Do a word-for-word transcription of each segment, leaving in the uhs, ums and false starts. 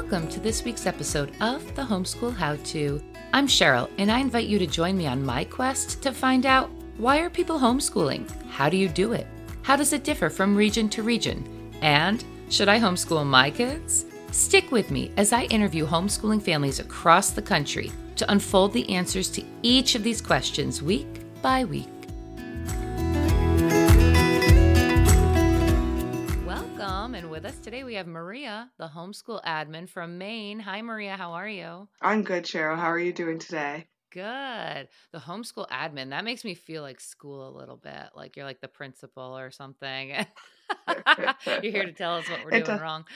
Welcome to this week's episode of The Homeschool How-To. I'm Cheryl, and I invite you to join me on my quest to find out, why are people homeschooling? How do you do it? How does it differ from region to region? And should I homeschool my kids? Stick with me as I interview homeschooling families across the country to unfold the answers to each of these questions week by week. Welcome, and with us today we have Maria, the homeschool admin from Maine. Hi Maria, how are you? I'm good, Cheryl. How are you doing today? Good. The homeschool admin, that makes me feel like school a little bit, like you're like the principal or something. You're here to tell us what we're It doing does. wrong.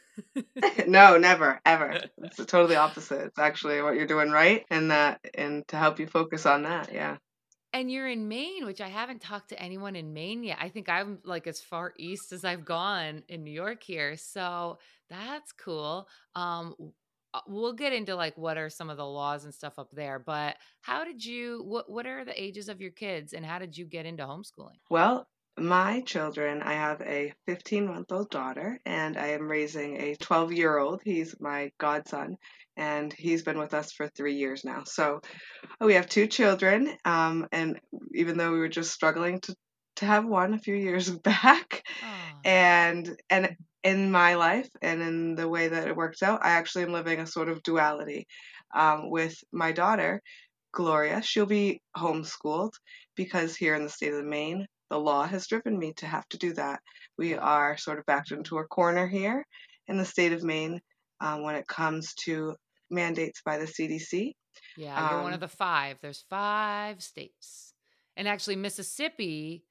No, never, ever. It's totally opposite. It's actually what you're doing right, and that, and to help you focus on that. Yeah. And you're in Maine, which I haven't talked to anyone in Maine yet. I think I'm like as far east as I've gone in New York here. So that's cool. Um, w- uh, we'll get into like what are some of the laws and stuff up there, but how did you what what are the ages of your kids and how did you get into homeschooling? Well, my children, I have a fifteen-month-old daughter, and I am raising a twelve-year-old. He's my godson, and he's been with us for three years now. So we have two children, um, and even though we were just struggling to to have one a few years back, Oh, and and in my life and in the way that it works out, I actually am living a sort of duality um, with my daughter, Gloria. She'll be homeschooled because here in the state of Maine, the law has driven me to have to do that. We yeah. are sort of backed into a corner here in the state of Maine um, when it comes to mandates by the C D C. Yeah, you're one of Um, the five. There's five states. And actually, Mississippi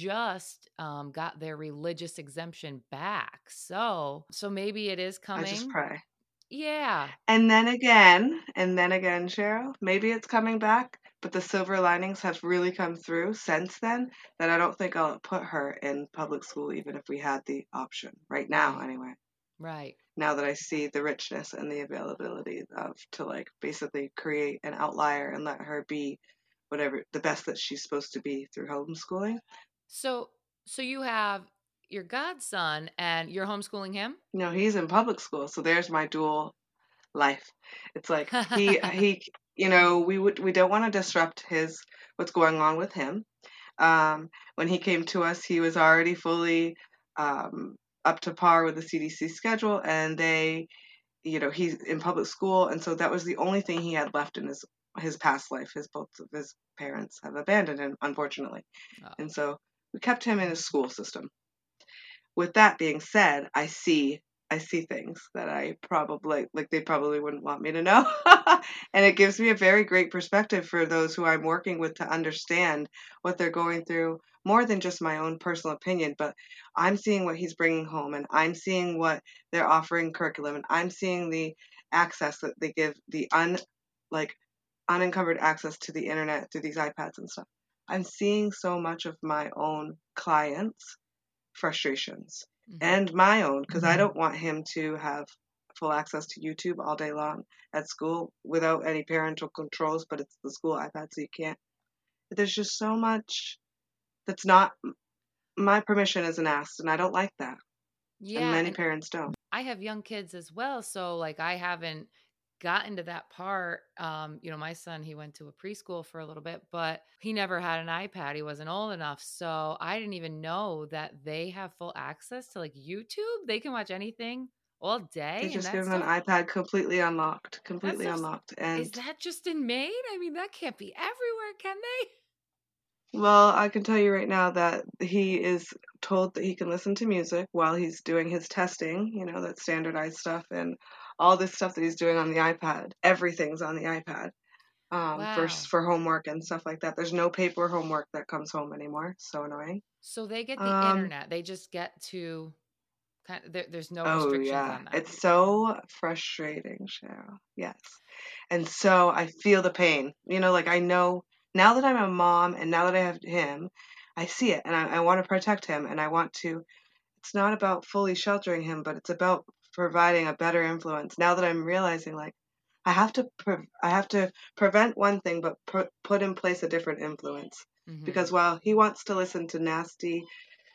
just um, got their religious exemption back. So, so maybe it is I just coming. pray. Yeah. And then again, and then again, Cheryl, maybe it's coming back, but the silver linings have really come through since then that I don't think I'll put her in public school even if we had the option right now, Right. anyway. Right. Now that I see the richness and the availability of to like basically create an outlier and let her be whatever the best that she's supposed to be through homeschooling. So, so you have your godson and you're homeschooling him? No, he's in public school, so there's my dual life. It's like he he you know, we would we don't want to disrupt his what's going on with him. Um, when he came to us, he was already fully um, up to par with the C D C schedule, and they, you know, he's in public school, and so that was the only thing he had left in his his past life. His both of his parents have abandoned him, unfortunately, Oh, and so we kept him in his school system. With that being said, I see I see things that I probably like they probably wouldn't want me to know. And it gives me a very great perspective for those who I'm working with to understand what they're going through more than just my own personal opinion, but I'm seeing what he's bringing home and I'm seeing what they're offering curriculum and I'm seeing the access that they give the un like unencumbered access to the internet through these iPads and stuff. I'm seeing so much of my own clients frustrations hmm. and my own because I don't want him to have full access to YouTube all day long at school without any parental controls, but it's the school iPad, so you can't. But there's just so much that's not my permission isn't asked, and I don't like that. And Yeah. many And parents don't. I have young kids as well. So, like, I haven't gotten to that part. Um, you know, my son, he went to a preschool for a little bit, but he never had an iPad. He wasn't old enough. So I didn't even know that they have full access to like YouTube. They can watch anything all They day and just that give them stuff. an iPad completely unlocked, That completely stuff's, unlocked. is And that just in Maine? I mean, that can't be everywhere, can they? well, I can tell you right now that he is told that he can listen to music while he's doing his testing, you know, that standardized stuff and all this stuff that he's doing on the iPad. Everything's on the iPad um, for Wow. for homework and stuff like that. There's no paper homework that comes home anymore. So annoying. So they get the Um, internet. They just get to kind of, there, there's no oh restrictions yeah, on that. it's so frustrating, Cheryl. Yes, and so I feel the pain. You know, like I know now that I'm a mom and now that I have him, I see it and I, I want to protect him and I want to it's not about fully sheltering him, but it's about providing a better influence. Now that I'm realizing, like, I have to, pre- I have to prevent one thing, but put put in place a different influence. Hmm. Because while he wants to listen to nasty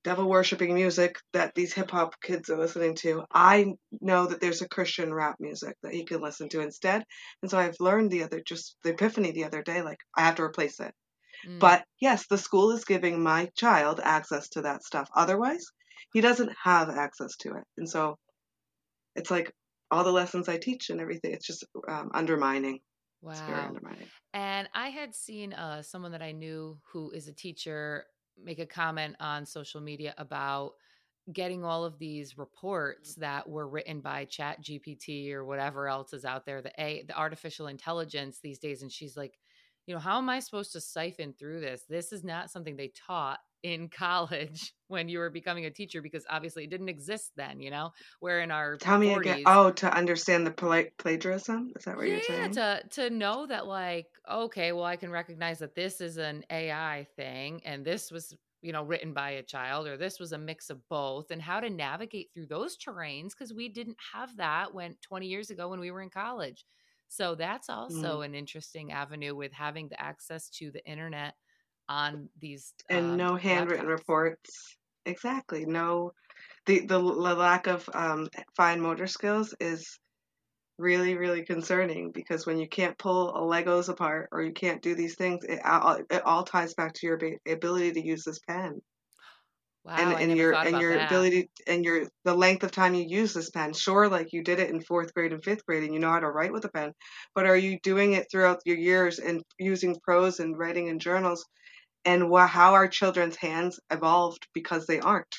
devil worshipping music that these hip hop kids are listening to. I know that there's a Christian rap music that he can listen to instead. And so I've learned the other, just the epiphany the other day, like I have to replace it. Mm. But yes, the school is giving my child access to that stuff. Otherwise, he doesn't have access to it. And so it's like all the lessons I teach and everything, it's just um, undermining. Wow. It's very undermining. And I had seen uh, someone that I knew who is a teacher make a comment on social media about getting all of these reports that were written by Chat G P T or whatever else is out there, the a the artificial intelligence these days. And she's like, you know, how am I supposed to siphon through this? This is not something they taught in college when you were becoming a teacher, because obviously it didn't exist then, you know, where in our Tell me forties, again. Oh, to understand the pla- plagiarism? Is that what yeah, you're saying? to to know that, like, okay, well, I can recognize that this is an A I thing and this was, you know, written by a child, or this was a mix of both, and how to navigate through those terrains, because we didn't have that when twenty years ago when we were in college. So that's also Mm. an interesting avenue with having the access to the internet on these And um, no handwritten laptops. reports. Exactly. No, the, the, the lack of um, fine motor skills is really, really concerning, because when you can't pull a Legos apart or you can't do these things, it all, it all ties back to your ba- ability to use this pen. And, Wow, I and never your thought and about your that. ability and your the length of time you use this pen. Sure, like you did it in fourth grade and fifth grade and you know how to write with a pen, but are you doing it throughout your years and using prose and writing in journals, and wha- how our children's hands evolved because they aren't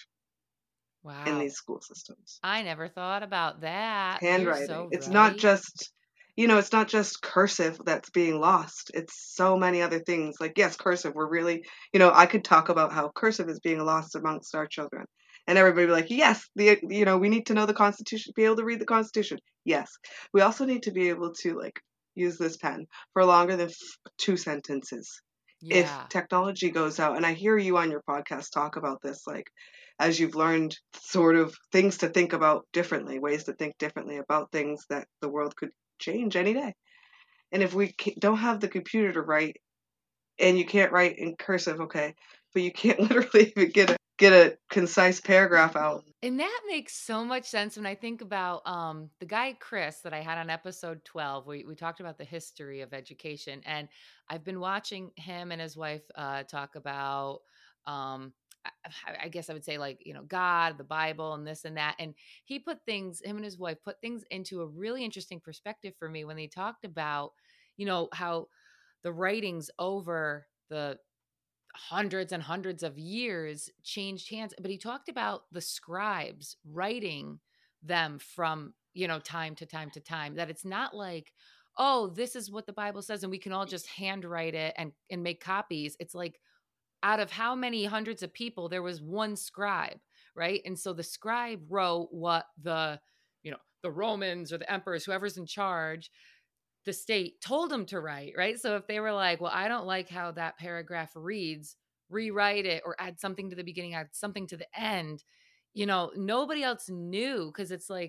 in Wow. these school systems. I never thought about that. You're Handwriting. so It's not right. just, you know, it's not just cursive that's being lost. It's so many other things. Like, yes, cursive, we're really, you know, I could talk about how cursive is being lost amongst our children. And everybody be like, yes, the, you know, we need to know the Constitution, be able to read the Constitution. Yes. We also need to be able to, like, use this pen for longer than f- two sentences. If Yeah. technology goes out, and I hear you on your podcast talk about this, like, as you've learned sort of things to think about differently, ways to think differently about things that the world could change any day. And if we don't have the computer to write, and you can't write in cursive, okay, but you can't literally even get a get a concise paragraph out. And that makes so much sense when I think about um, the guy Chris that I had on episode twelve. We we talked about the history of education, and I've been watching him and his wife uh, talk about. Um, I, I guess I would say, like, you know, God, the Bible, and this and that. And he put things, him and his wife put things into a really interesting perspective for me when they talked about, you know, how the writings over the hundreds and hundreds of years changed hands. But he talked about the scribes writing them from, you know, time to time to time, that it's not like, oh, this is what the Bible says and we can all just handwrite it and and make copies. It's like, out of how many hundreds of people, there was one scribe, right? And so the scribe wrote what the, you know, the Romans or the emperors, whoever's in charge, the state told them to write, right? So if they were like, well, I don't like how that paragraph reads, rewrite it or add something to the beginning, add something to the end, you know, nobody else knew, because it's like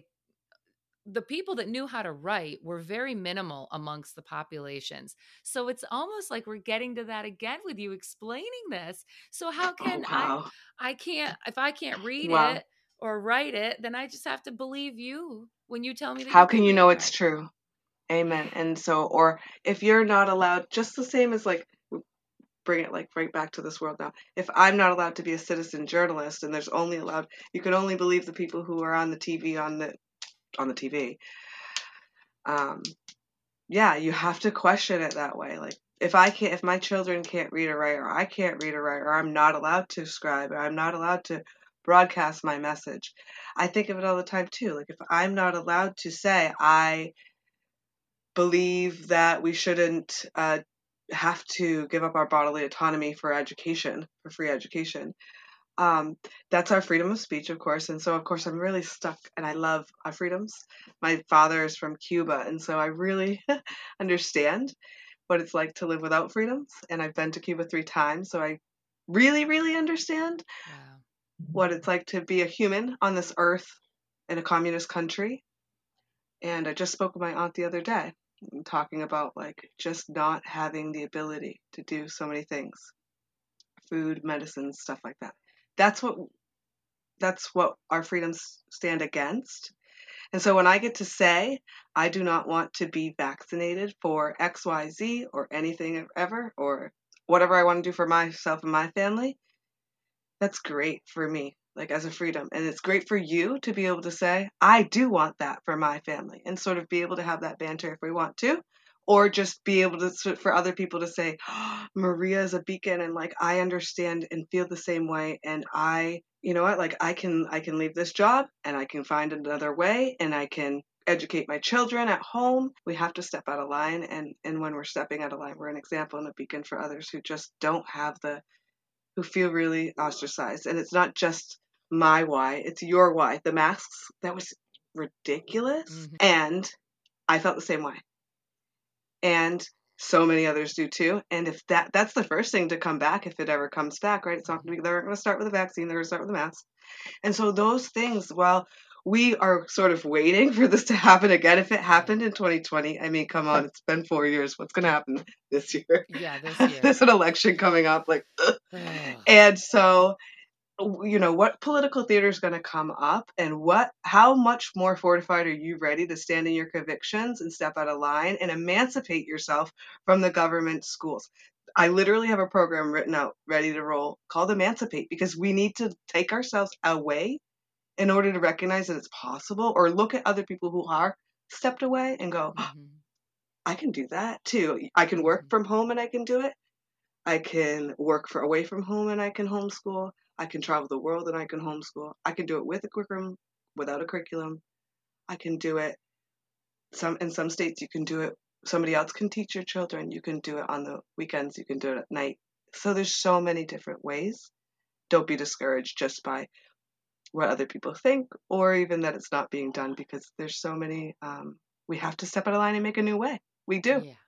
the people that knew how to write were very minimal amongst the populations. So it's almost like we're getting to that again with you explaining this. So how Oh, can I wow. I can't, if I can't read Wow. it or write it, then I just have to believe you when you tell me that How you can can you read know and it's write. true? Amen. And so, or if you're not allowed, just the same as like, bring it like right back to this world now. If I'm not allowed to be a citizen journalist, and there's only allowed, you can only believe the people who are on the T V on the on the T V. Um, yeah, you have to question it that way. Like, if I can't, if my children can't read or write, or I can't read or write, or I'm not allowed to scribe, or I'm not allowed to broadcast my message, I think of it all the time too. Like, if I'm not allowed to say I believe that we shouldn't uh, have to give up our bodily autonomy for education, for free education. Um, that's our freedom of speech, of course. And so, of course, I'm really stuck, and I love our freedoms. My father is from Cuba, and so I really understand what it's like to live without freedoms. And I've been to Cuba three times, so I really, really understand Wow. what it's like to be a human on this earth in a communist country. And I just spoke with my aunt the other day, talking about like just not having the ability to do so many things, food, medicine, stuff like that. That's what that's what our freedoms stand against. And so when I get to say, I do not want to be vaccinated for X, Y, Z or anything ever, or whatever I want to do for myself and my family, that's great for me, like as a freedom. And it's great for you to be able to say, I do want that for my family, and sort of be able to have that banter if we want to, or just be able to, for other people to say, oh, Maria is a beacon, and like, I understand and feel the same way. And I, you know what, like I can, I can leave this job and I can find another way, and I can educate my children at home. We have to step out of line. And, and when we're stepping out of line, we're an example and a beacon for others who just don't have the, who feel really ostracized. And it's not just my why, it's your why. The masks, that was ridiculous. Mm-hmm. And I felt the same way. And so many others do too. And if that, that's the first thing to come back, if it ever comes back, right? It's not going to be, they're going to start with a vaccine, they're going to start with a mask. And so those things, well, we are sort of waiting for this to happen again. If it happened in twenty twenty, I mean, come on, it's been four years. What's going to happen this year? Yeah, this year. There's an election coming up. Like, and so, you know, what political theater is going to come up, and what, how much more fortified are you ready to stand in your convictions and step out of line and emancipate yourself from the government schools? I literally have a program written out, ready to roll, called Emancipate, because we need to take ourselves away in order to recognize that it's possible, or look at other people who are stepped away and go, oh, mm-hmm. I can do that too. I can work mm-hmm. from home and I can do it. I can work for away from home and I can homeschool. I can travel the world and I can homeschool. I can do it with a curriculum, without a curriculum. I can do it. Some in some states you can do it. Somebody else can teach your children. You can do it on the weekends. You can do it at night. So there's so many different ways. Don't be discouraged just by what other people think, or even that it's not being done, because there's so many. Um, we have to step out of line and make a new way. We do. Yeah,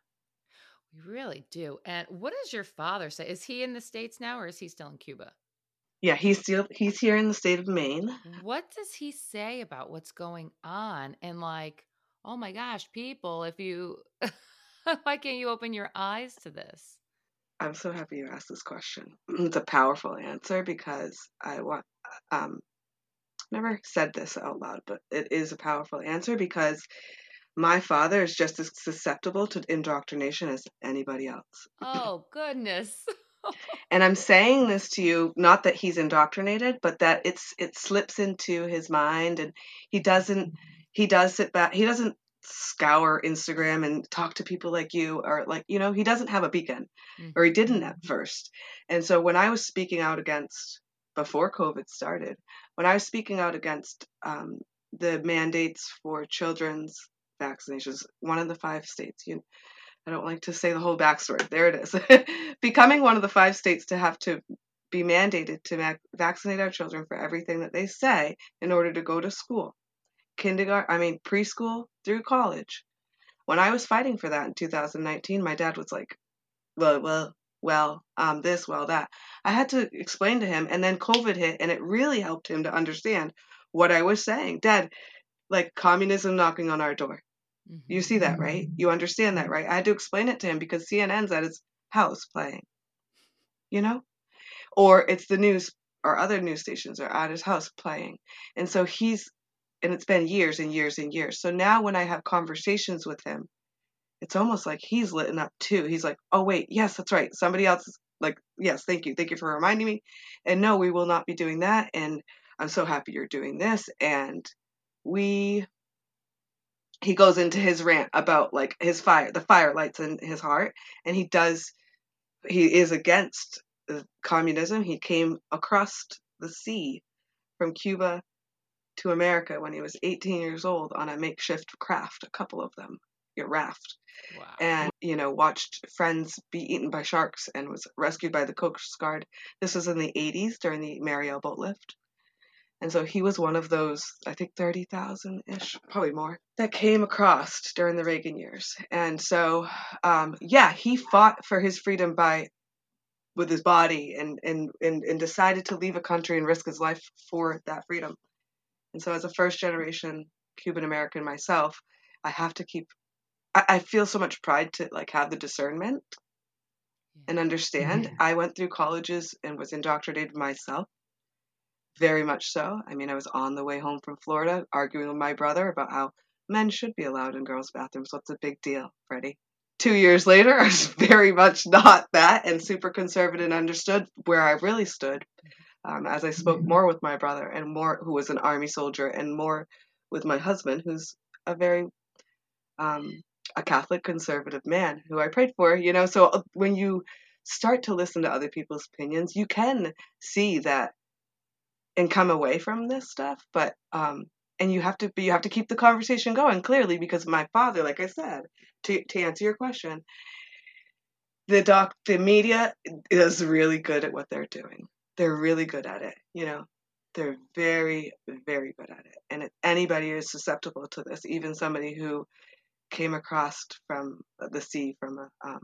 we really do. And what does your father say? Is he in the States now, or is he still in Cuba? Yeah, he's still he's here in the state of Maine. What does he say about what's going on? And like, oh my gosh, people, if you, why can't you open your eyes to this? I'm so happy you asked this question. It's a powerful answer, because I want, um, never said this out loud, but it is a powerful answer, because my father is just as susceptible to indoctrination as anybody else. Oh, goodness. And I'm saying this to you, not that he's indoctrinated, but that it's it slips into his mind, and he doesn't, he does sit back, he doesn't scour Instagram and talk to people like you, or like, you know, he doesn't have a beacon, mm-hmm. or he didn't at first. And so when I was speaking out against, before COVID started, when I was speaking out against um, the mandates for children's vaccinations, one of the five states, you I don't like to say the whole backstory. There it is. Becoming one of the five states to have to be mandated to vac- vaccinate our children for everything that they say in order to go to school. Kindergarten, I mean, preschool through college. When I was fighting for that in two thousand nineteen, my dad was like, well, well, well, um, this, well, that. I had to explain to him, and then COVID hit, and it really helped him to understand what I was saying. Dad, like communism knocking on our door. You see that, right? You understand that, right? I had to explain it to him because C N N's at his house playing, you know? Or it's the news, or other news stations are at his house playing. And so he's, and it's been years and years and years. So now when I have conversations with him, it's almost like he's lit up too. He's like, oh, wait, yes, that's right. Somebody else is like, yes, thank you. Thank you for reminding me. And no, we will not be doing that. And I'm so happy you're doing this. And we... he goes into his rant about like his fire, the fire lights in his heart. And he does, he is against communism. He came across the sea from Cuba to America when he was eighteen years old on a makeshift craft, a couple of them, a raft. Wow. And, you know, watched friends be eaten by sharks and was rescued by the Coast Guard. This was in the eighties during the Mariel boat lift. And so he was one of those, I think thirty thousand-ish, probably more, that came across during the Reagan years. And so, um, yeah, he fought for his freedom by, with his body, and, and, and, and decided to leave a country and risk his life for that freedom. And so as a first generation Cuban American myself, I have to keep, I, I feel so much pride to like have the discernment and understand. Mm-hmm. I went through colleges and was indoctrinated myself. very much so. I mean, I was on the way home from Florida arguing with my brother about how men should be allowed in girls' bathrooms. What's a big deal, Freddie? Two years later, I was very much not that and super conservative and understood where I really stood um, as I spoke more with my brother and more, who was an army soldier, and more with my husband, who's a very um, a Catholic conservative man who I prayed for. You know, so uh, when you start to listen to other people's opinions, you can see that and come away from this stuff, but um, and you have to you have to keep the conversation going clearly, because my father, like I said, to to answer your question, the doc the media is really good at what they're doing. They're really good at it, you know. They're very, very good at it. And if anybody is susceptible to this, even somebody who came across from the sea from a, um,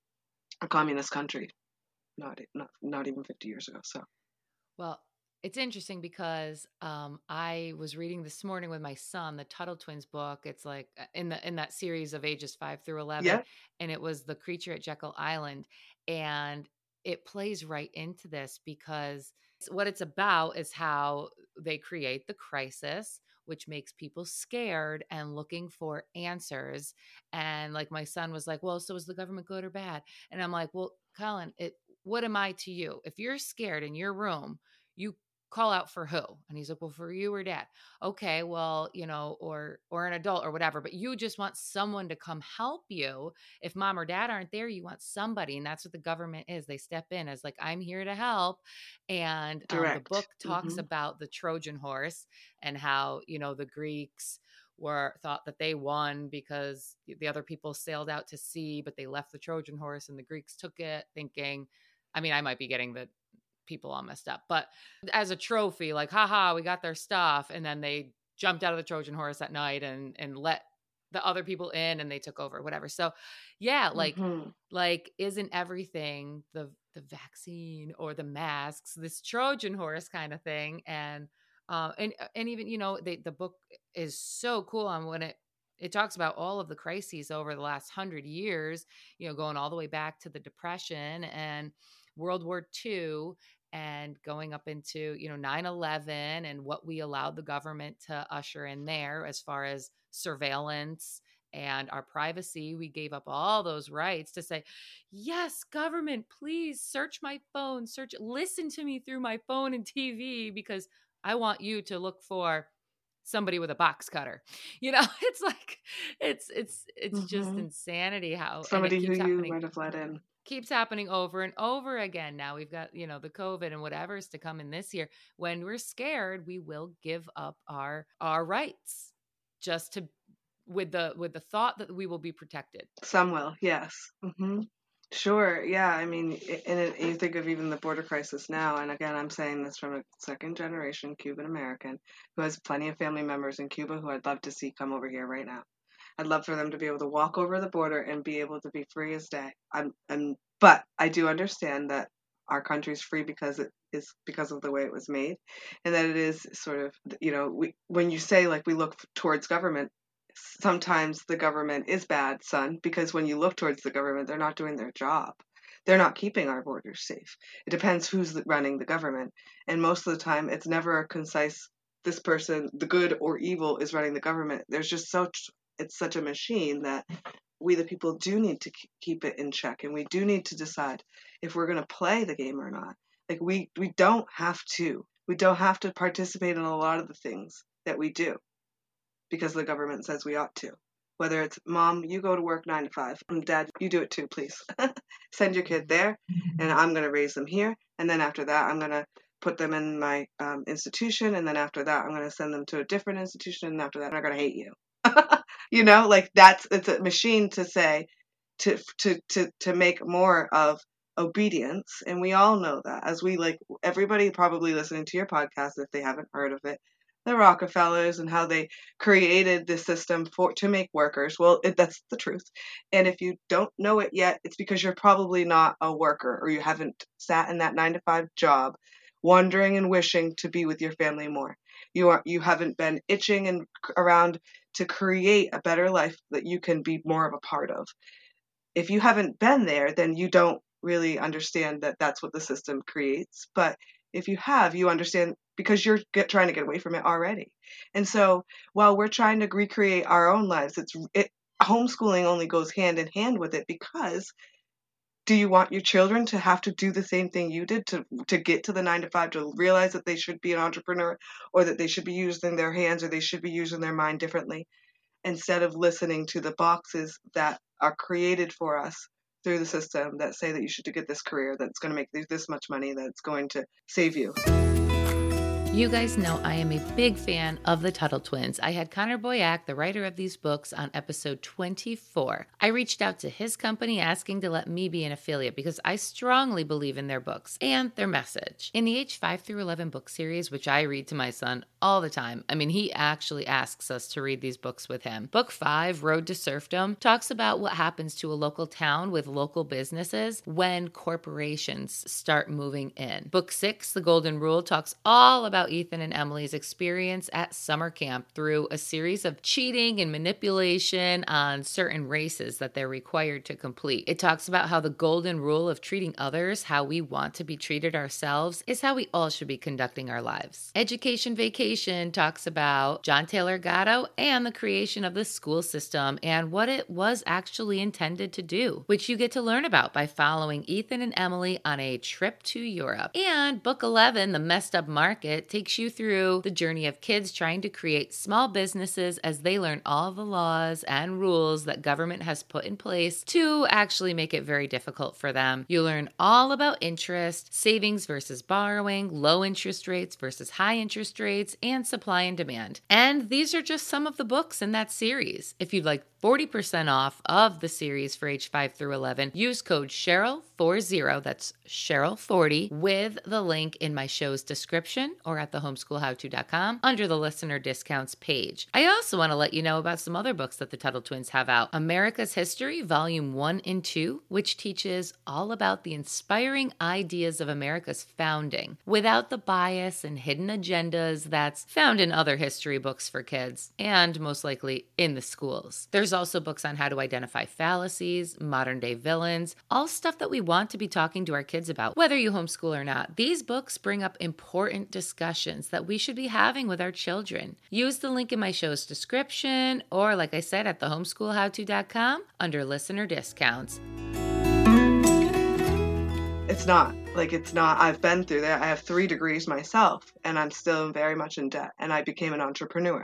a communist country, not, not not even fifty years ago. So, Well, it's interesting because um, I was reading this morning with my son the Tuttle Twins book. It's like uh, in the in that series of ages five through eleven, yeah, and it was The Creature at Jekyll Island, and it plays right into this because what it's about is how they create the crisis, which makes people scared and looking for answers. And like my son was like, "Well, so is the government good or bad?" And I'm like, "Well, Colin, it what am I to you? If you're scared in your room, you call out for who?" And he's like, "Well, for you or dad." Okay, well, you know, or or an adult or whatever, but you just want someone to come help you. If mom or dad aren't there, you want somebody, and that's what the government is. They step in as like, "I'm here to help." And um, the direct. book talks Hmm. about the Trojan horse and how, you know, the Greeks were thought that they won because the other people sailed out to sea, but they left the Trojan horse and the Greeks took it thinking, I mean, I might be getting the people all messed up, but as a trophy, like, haha, we got their stuff. And then they jumped out of the Trojan horse at night and, and let the other people in and they took over, whatever. So yeah, like, Hmm. like, isn't everything the, the vaccine or the masks, this Trojan horse kind of thing? And, uh, and, and even, you know, they, the book is so cool on when it, it talks about all of the crises over the last hundred years, you know, going all the way back to the Depression and World War Two and going up into, you know, nine eleven and what we allowed the government to usher in there as far as surveillance and our privacy. We gave up all those rights to say, yes, government, please search my phone, search, listen to me through my phone and T V because I want you to look for somebody with a box cutter. You know, it's like, it's, it's, it's just Hmm. insanity how, and it Somebody who keeps you happening might have let in. keeps happening over and over again. Now we've got, you know, the COVID and whatever's to come in this year. When we're scared, we will give up our our rights just to with the with the thought that we will be protected. Some will, yes. Hmm. Sure, yeah. I mean, i- and it, you think of even the border crisis now, and again, I'm saying this from a second generation Cuban American who has plenty of family members in Cuba who I'd love to see come over here right now. I'd love for them to be able to walk over the border and be able to be free as day. I'm, and but I do understand that our country's free because it is because of the way it was made, and that it is sort of, you know, we when you say like we look towards government, sometimes the government is bad, son, because when you look towards the government, they're not doing their job. They're not keeping our borders safe. It depends who's running the government. And most of the time, it's never a concise, this person, the good or evil, is running the government. There's just such, it's such a machine that we, the people, do need to keep it in check. And we do need to decide if we're going to play the game or not. Like, we, we don't have to. We don't have to participate in a lot of the things that we do because the government says we ought to. Whether it's mom, you go to work nine to five, and dad, you do it too, please. Send your kid there, and I'm going to raise them here. And then after that, I'm going to put them in my um, institution. And then after that, I'm going to send them to a different institution. And after that, I'm going to hate you. You know, like that's, it's a machine to say, to, to, to, to make more of obedience. And we all know that as we like everybody probably listening to your podcast, if they haven't heard of it, the Rockefellers and how they created this system for to make workers. Well, it, that's the truth. And if you don't know it yet, it's because you're probably not a worker or you haven't sat in that nine to five job, wondering and wishing to be with your family more. You are you haven't been itching and around to create a better life that you can be more of a part of. If you haven't been there, then you don't really understand that that's what the system creates. But If you have, you understand because you're get, trying to get away from it already. And so while we're trying to recreate our own lives, it's it homeschooling only goes hand in hand with it because do you want your children to have to do the same thing you did to to get to the nine to five, to realize that they should be an entrepreneur or that they should be using their hands or they should be using their mind differently instead of listening to the boxes that are created for us through the system that say that you should get this career that's going to make this much money, that's going to save you. You guys know I am a big fan of the Tuttle Twins. I had Connor Boyack, the writer of these books, on episode twenty-four. I reached out to his company asking to let me be an affiliate because I strongly believe in their books and their message. In the age five through eleven book series, which I read to my son all the time, I mean, he actually asks us to read these books with him. Book five, Road to Serfdom, talks about what happens to a local town with local businesses when corporations start moving in. Book six, The Golden Rule, talks all about Ethan and Emily's experience at summer camp through a series of cheating and manipulation on certain races that they're required to complete. It talks about how the golden rule of treating others how we want to be treated ourselves is how we all should be conducting our lives. Education Vacation talks about John Taylor Gatto and the creation of the school system and what it was actually intended to do, which you get to learn about by following Ethan and Emily on a trip to Europe. And book eleven, The Messed Up Market, takes you through the journey of kids trying to create small businesses as they learn all the laws and rules that government has put in place to actually make it very difficult for them. You learn all about interest, savings versus borrowing, low interest rates versus high interest rates, and supply and demand. And these are just some of the books in that series. If you'd like forty percent off of the series for age five through eleven, use code Cheryl forty, that's Cheryl forty, with the link in my show's description or at the homeschool how to dot com under the listener discounts page. I also want to let you know about some other books that the Tuttle Twins have out. America's History, Volume one and two, which teaches all about the inspiring ideas of America's founding without the bias and hidden agendas that's found in other history books for kids and most likely in the schools. There's also books on how to identify fallacies, modern day villains, all stuff that we want to be talking to our kids about, whether you homeschool or not. These books bring up important discussions that we should be having with our children. Use the link in my show's description or, like I said, at the homeschool how to dot com under listener discounts. It's not. Like, it's not. I've been through that. I have three degrees myself, and I'm still very much in debt, and I became an entrepreneur.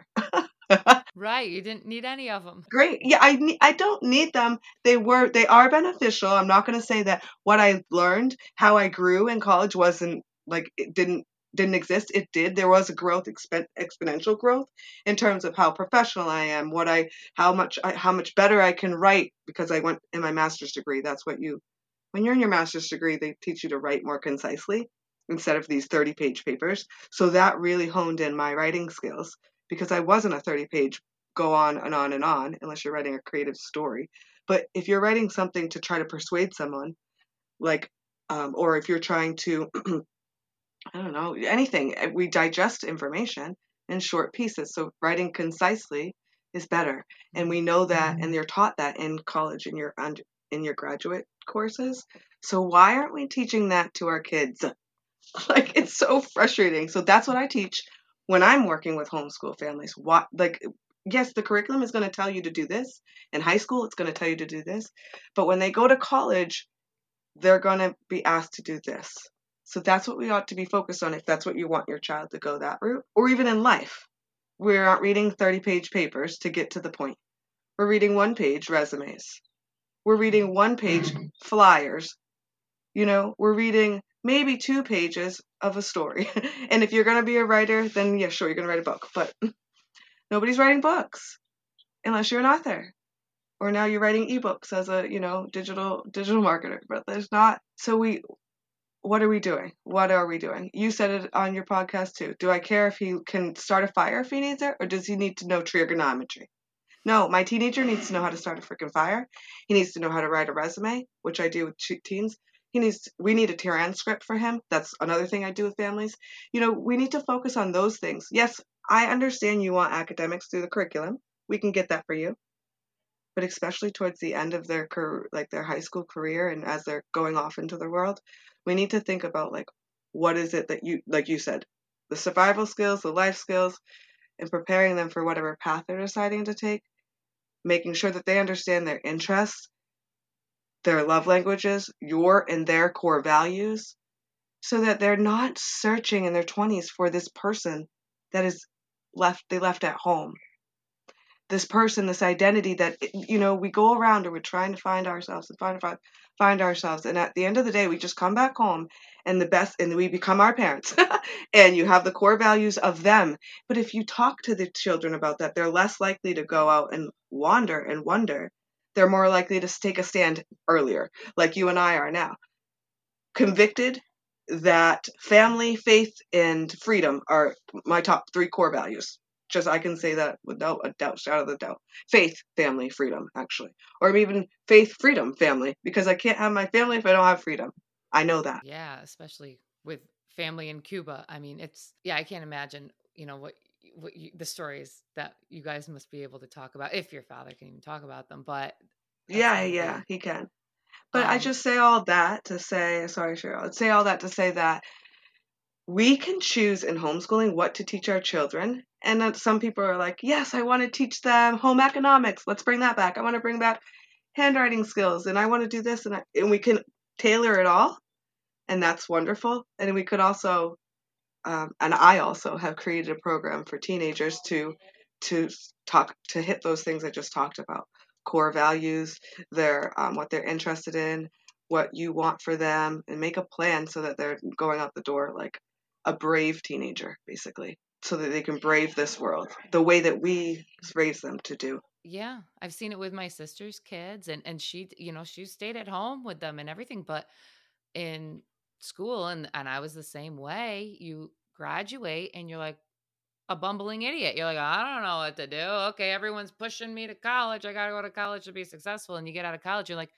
Right, you didn't need any of them. Great. Yeah, I ne- I don't need them. They were they are beneficial. I'm not going to say that what I learned, how I grew in college wasn't like it didn't didn't exist. It did. There was a growth, expen- exponential growth in terms of how professional I am, what I how much I, how much better I can write because I went in my master's degree. That's what you when you're in your master's degree, they teach you to write more concisely instead of these thirty-page papers. So that really honed in my writing skills because I wasn't a thirty-page go on and on and on unless you're writing a creative story. But if you're writing something to try to persuade someone, like, um, or if you're trying to, I don't know, anything, we digest information in short pieces. So writing concisely is better. And we know that, and they're taught that in college, in your, in your graduate courses. So why aren't we teaching that to our kids? Like, it's so frustrating. So that's what I teach when I'm working with homeschool families. What, like, yes, the curriculum is going to tell you to do this. In high school, it's going to tell you to do this. But when they go to college, they're going to be asked to do this. So that's what we ought to be focused on if that's what you want your child to go that route. Or even in life. We're not reading thirty-page papers to get to the point. We're reading one-page resumes. We're reading one-page flyers. You know, we're reading maybe two pages of a story. And if you're going to be a writer, then yeah, sure, you're going to write a book. But nobody's writing books unless you're an author. Or now you're writing ebooks as a, you know, digital digital marketer. But there's not. So we, what are we doing? What are we doing? You said it on your podcast too. Do I care if he can start a fire if he needs it? Or does he need to know trigonometry? No, my teenager needs to know how to start a freaking fire. He needs to know how to write a resume, which I do with teens. He needs to, we need a transcript for him. That's another thing I do with families. You know, we need to focus on those things. Yes, I understand you want academics through the curriculum. We can get that for you. But especially towards the end of their career, like their high school career and as they're going off into the world, we need to think about like, what is it that you, like you said, the survival skills, the life skills, and preparing them for whatever path they're deciding to take, making sure that they understand their interests, their love languages, your and their core values, so that they're not searching in their twenties for this person that is left they left at home. This person, this identity that, you know, we go around and we're trying to find ourselves and find find, find ourselves, and at the end of the day we just come back home and the best and we become our parents. And you have the core values of them. But if you talk to the children about that, they're less likely to go out and wander and wonder. They're more likely to take a stand earlier, like you and I are now, convicted that family, faith, and freedom are my top three core values. Just I can say that without a doubt, shout out the doubt. Faith, family, freedom, actually. Or even faith, freedom, family, because I can't have my family if I don't have freedom. I know that. Yeah, especially with family in Cuba. I mean, it's, yeah, I can't imagine, you know, what, what you, the stories that you guys must be able to talk about, if your father can even talk about them, but yeah, yeah, be, he can. But um, I just say all that to say, sorry, Cheryl, I'd say all that to say that we can choose in homeschooling what to teach our children. And that some people are like, yes, I want to teach them home economics. Let's bring that back. I want to bring back handwriting skills, and I want to do this. And, I, and we can tailor it all. And that's wonderful. And we could also, um, and I also have created a program for teenagers to to talk, to hit those things I just talked about. Core values, their um, what they're interested in, what you want for them, and make a plan so that they're going out the door like a brave teenager, basically, so that they can brave this world the way that we raised them to do. Yeah, I've seen it with my sister's kids, and and she, you know, she stayed at home with them and everything, but in school, and and I was the same way. You graduate and you're like a bumbling idiot. You're like, I don't know what to do. Okay, everyone's pushing me to college. I got to go to college to be successful. And you get out of college, you're like,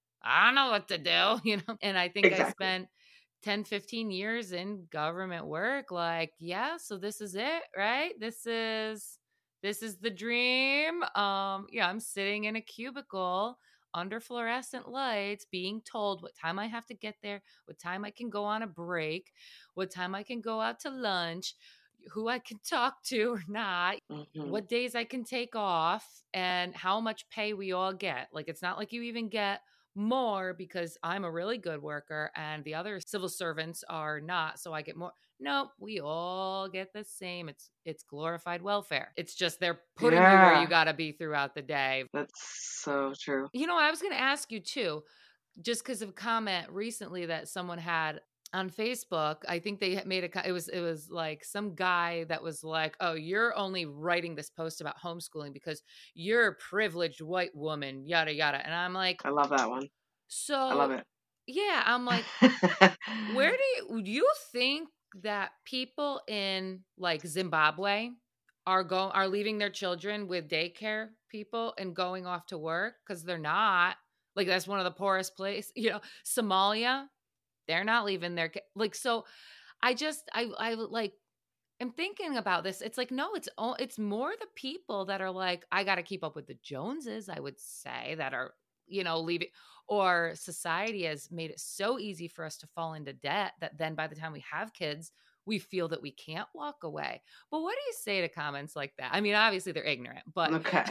I don't know what to do, you know? And I think exactly. I spent ten, fifteen years in government work. Like, yeah, so this is it, right? This is, this is the dream. Um, yeah, I'm sitting in a cubicle under fluorescent lights being told what time I have to get there, what time I can go on a break, what time I can go out to lunch, who I can talk to or not, mm-hmm. what days I can take off, and how much pay we all get. Like, it's not like you even get more because I'm a really good worker and the other civil servants are not, so I get more. Nope, we all get the same. It's it's glorified welfare. It's just they're putting yeah. you where you got to be throughout the day. That's so true. You know, I was going to ask you too, just because of a comment recently that someone had on Facebook. I think they made a, it was, it was like some guy that was like, oh, you're only writing this post about homeschooling because you're a privileged white woman, yada, yada. And I'm like, I love that one. So I love it. Yeah. I'm like, where do you, do you think that people in like Zimbabwe are going, are leaving their children with daycare people and going off to work? Cause they're not. Like, that's one of the poorest places, you know, Somalia. They're not leaving their, like, so I just, I, I like, I'm thinking about this. It's like, no, it's, it's more the people that are like, I got to keep up with the Joneses, I would say, that are, you know, leaving, or society has made it so easy for us to fall into debt that then by the time we have kids, we feel that we can't walk away. But what do you say to comments like that? I mean, obviously they're ignorant, but. Okay.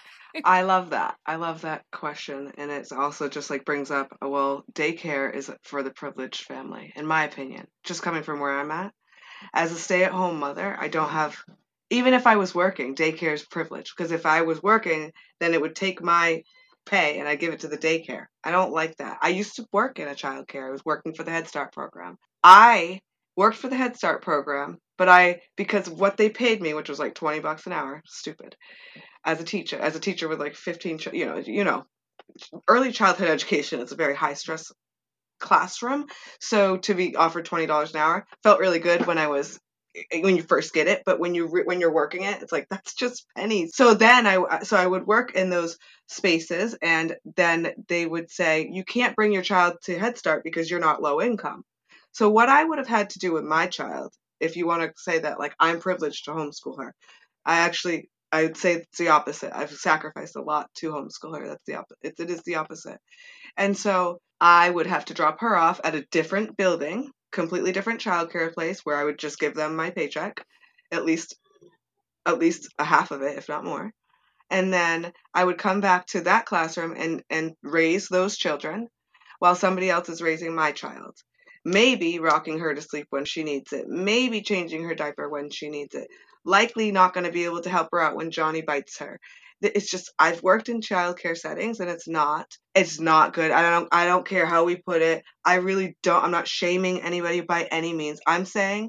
I love that. I love that question. And it's also just like brings up, well, daycare is for the privileged family, in my opinion, just coming from where I'm at. As a stay-at-home mother, I don't have, even if I was working, daycare is privileged. Because if I was working, then it would take my pay and I give it to the daycare. I don't like that. I used to work in a childcare. I was working for the Head Start program. I worked for the Head Start program, but I, because what they paid me, which was like twenty bucks an hour, stupid. As a teacher, as a teacher with like fifteen, you know, you know, early childhood education is a very high stress classroom. So to be offered twenty dollars an hour felt really good when I was, when you first get it. But when you, when you're working it, it's like, that's just pennies. So then I, so I would work in those spaces, and then they would say, you can't bring your child to Head Start because you're not low income. So what I would have had to do with my child, if you want to say that, like, I'm privileged to homeschool her, I actually, I would say it's the opposite. I've sacrificed a lot to homeschool her. That's the opposite. It, it is the opposite. And so I would have to drop her off at a different building completely different childcare place where I would just give them my paycheck, at least at least a half of it, if not more. And then I would come back to that classroom and, and raise those children while somebody else is raising my child. Maybe rocking her to sleep when she needs it. Maybe changing her diaper when she needs it. Likely not going to be able to help her out when Johnny bites her. It's just, I've worked in childcare settings and it's not, it's not good. I don't, I don't care how we put it. I really don't, I'm not shaming anybody by any means. I'm saying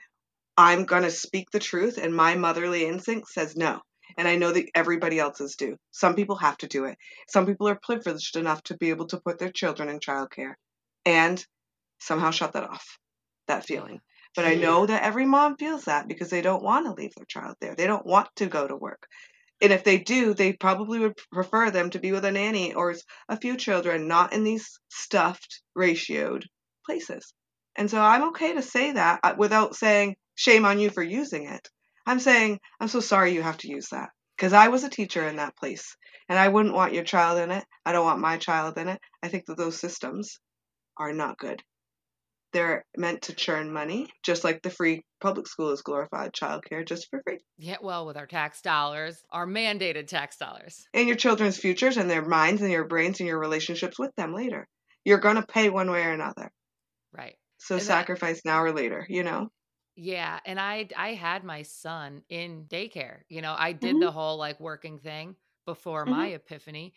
I'm going to speak the truth, and my motherly instinct says no. And I know that everybody else's do. Some people have to do it. Some people are privileged enough to be able to put their children in childcare and somehow shut that off, that feeling. But I know that every mom feels that because they don't want to leave their child there. They don't want to go to work. And if they do, they probably would prefer them to be with a nanny or a few children, not in these stuffed, ratioed places. And so I'm okay to say that without saying, shame on you for using it. I'm saying, I'm so sorry you have to use that. Because I was a teacher in that place. And I wouldn't want your child in it. I don't want my child in it. I think that those systems are not good. They're meant to churn money, just like the free public school is glorified childcare just for free. Yeah, well, with our tax dollars, our mandated tax dollars. And your children's futures and their minds and your brains and your relationships with them later. You're going to pay one way or another. Right. So and sacrifice that, now or later, you know? Yeah. And I, I had my son in daycare. You know, I did mm-hmm. the whole like working thing before mm-hmm. my epiphany.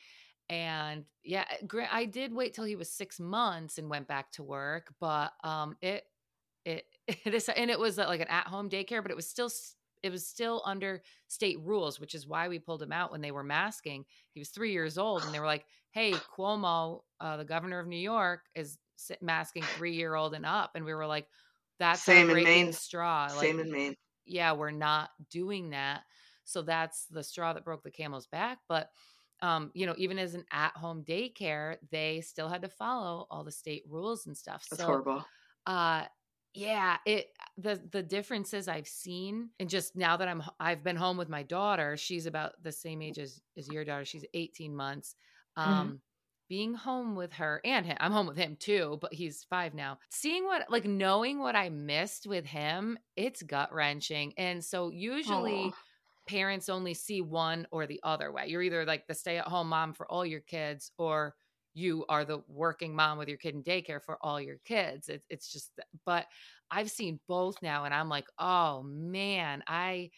And yeah, I did wait till he was six months and went back to work, but um, it, it, it is, and it was like an at-home daycare, but it was still, it was still under state rules, which is why we pulled him out when they were masking. He was three years old, and they were like, "Hey, Cuomo, uh, the governor of New York, is masking three-year-old and up," and we were like, "That's Same our breaking in Maine. straw." Same like, in Maine. Yeah, we're not doing that. So that's the straw that broke the camel's back, but. Um, you know, even as an at-home daycare, they still had to follow all the state rules and stuff. That's so, horrible. Uh, yeah, it the the differences I've seen, and just now that I'm I've been home with my daughter. She's about the same age as as your daughter. She's eighteen months. Um, mm-hmm. Being home with her and him, I'm home with him too, but he's five now. Seeing what, like, knowing what I missed with him, it's gut wrenching. And so usually. Aww. Parents only see one or the other way. You're either like the stay-at-home mom for all your kids, or you are the working mom with your kid in daycare for all your kids. It, it's just, but I've seen both now, and I'm like, oh man, I,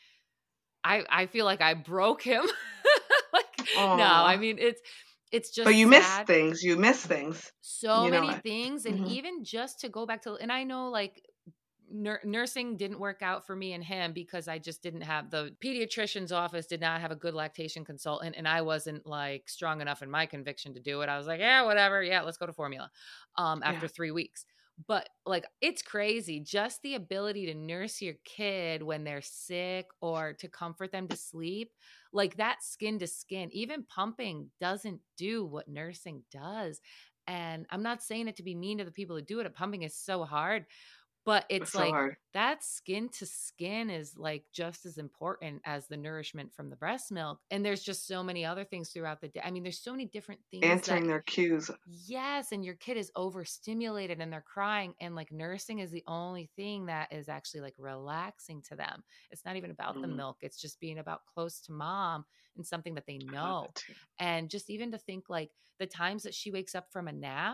I, I feel like I broke him. like, Aww. no, I mean, it's, it's just, but you sad. miss things. You miss things. So you know many it. things. And mm-hmm. even just to go back to, and I know like, nursing didn't work out for me and him because I just didn't have the pediatrician's office did not have a good lactation consultant. And I wasn't like strong enough in my conviction to do it. I was like, yeah, whatever. Yeah. Let's go to formula. Um, after yeah. three weeks, but like, it's crazy. Just the ability to nurse your kid when they're sick or to comfort them to sleep, like that skin to skin, even pumping doesn't do what nursing does. And I'm not saying it to be mean to the people who do it. Pumping is so hard. But it's, it's so like hard. That skin to skin is like just as important as the nourishment from the breast milk. And there's just so many other things throughout the day. I mean, there's so many different things. Answering that, their cues. Yes. And your kid is overstimulated and they're crying. And like nursing is the only thing that is actually like relaxing to them. It's not even about mm. the milk. It's just being about close to mom and something that they know. And just even to think like the times that she wakes up from a nap,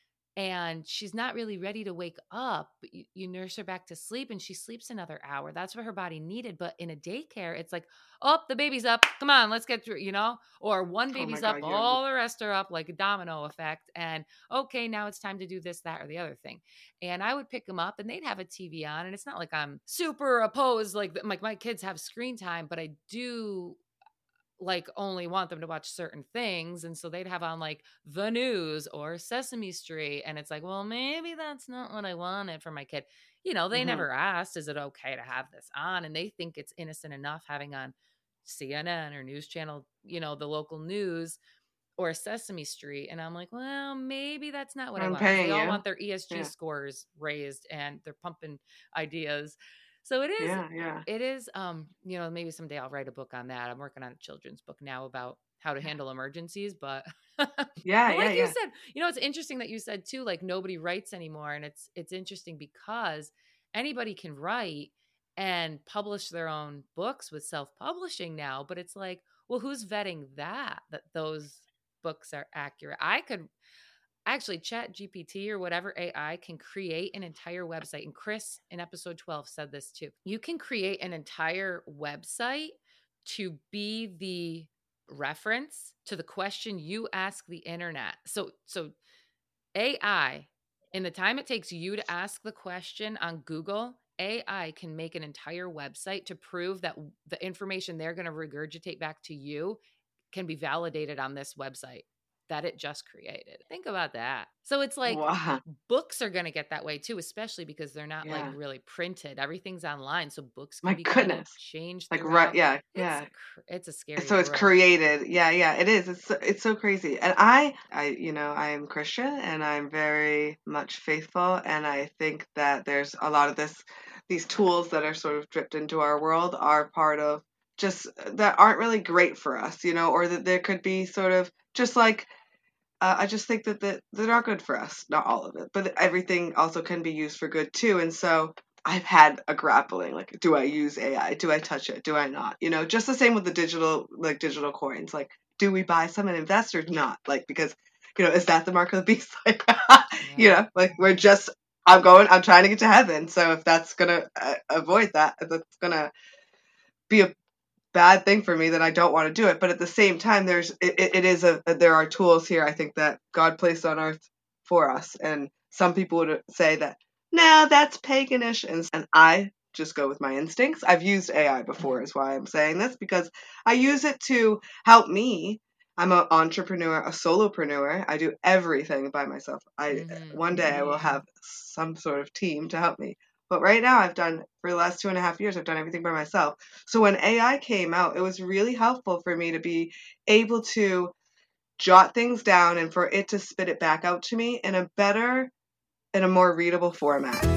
and she's not really ready to wake up, but you, you nurse her back to sleep and she sleeps another hour. That's what her body needed. But in a daycare, it's like, oh, the baby's up. Come on, let's get through, you know, or one baby's oh up, God, all yeah. the rest are up, like a domino effect. And okay, now it's time to do this, that, or the other thing. And I would pick them up and they'd have a T V on. And it's not like I'm super opposed, like, like my kids have screen time, but I do like only want them to watch certain things. And so they'd have on like the news or Sesame Street. And it's like, well, maybe that's not what I wanted for my kid. You know, they mm-hmm. never asked, is it okay to have this on? And they think it's innocent enough having on C N N or News Channel, you know, the local news or Sesame Street. And I'm like, well, maybe that's not what I'm I want. They all you. want their E S G yeah. scores raised and they're pumping ideas. So it is, yeah, yeah. it is, um, you know, maybe someday I'll write a book on that. I'm working on a children's book now about how to handle emergencies, but Yeah, but yeah, like you yeah. said, you know, it's interesting that you said too, like nobody writes anymore. And it's it's interesting because anybody can write and publish their own books with self-publishing now, but it's like, well, who's vetting that that those books are accurate? I could actually Chat G P T or whatever A I can create an entire website. And Chris in episode twelve said this too. You can create an entire website to be the reference to the question you ask the internet. So so A I, in the time it takes you to ask the question on Google, A I can make an entire website to prove that the information they're going to regurgitate back to you can be validated on this website that it just created. Think about that. So it's like Wow. books are going to get that way too, especially because they're not like Yeah. really printed. Everything's online, so books can My be kind of goodness. changed Like, right, throughout. yeah, It's yeah. cr- it's a scary So it's world. created. Yeah, yeah, it is. It's so- it's so crazy. And I I you know, I am Christian and I'm very much faithful, and I think that there's a lot of this these tools that are sort of dripped into our world are part of just that aren't really great for us, you know, or that there could be sort of just like uh, I just think that, that they're not good for us. Not all of it, but everything also can be used for good too. And so I've had a grappling, like, do I use A I? Do I touch it? Do I not? You know, just the same with the digital, like digital coins. Like, do we buy some and invest or not? Like, because, you know, is that the mark of the beast? Like, you Yeah. know, like we're just, I'm going, I'm trying to get to heaven. So if that's going to uh, avoid that, if that's going to be a bad thing for me, then I don't want to do it. But at the same time, there's it, it is a there are tools here I think that God placed on earth for us, and some people would say that no, that's paganish, and and I just go with my instincts. I've used A I before, is why I'm saying this, because I use it to help me. I'm an entrepreneur, a solopreneur. I do everything by myself. I Mm-hmm. one day I will have some sort of team to help me. But right now, I've done, for the last two and a half years, I've done everything by myself. So when A I came out, it was really helpful for me to be able to jot things down and for it to spit it back out to me in a better, in a more readable format.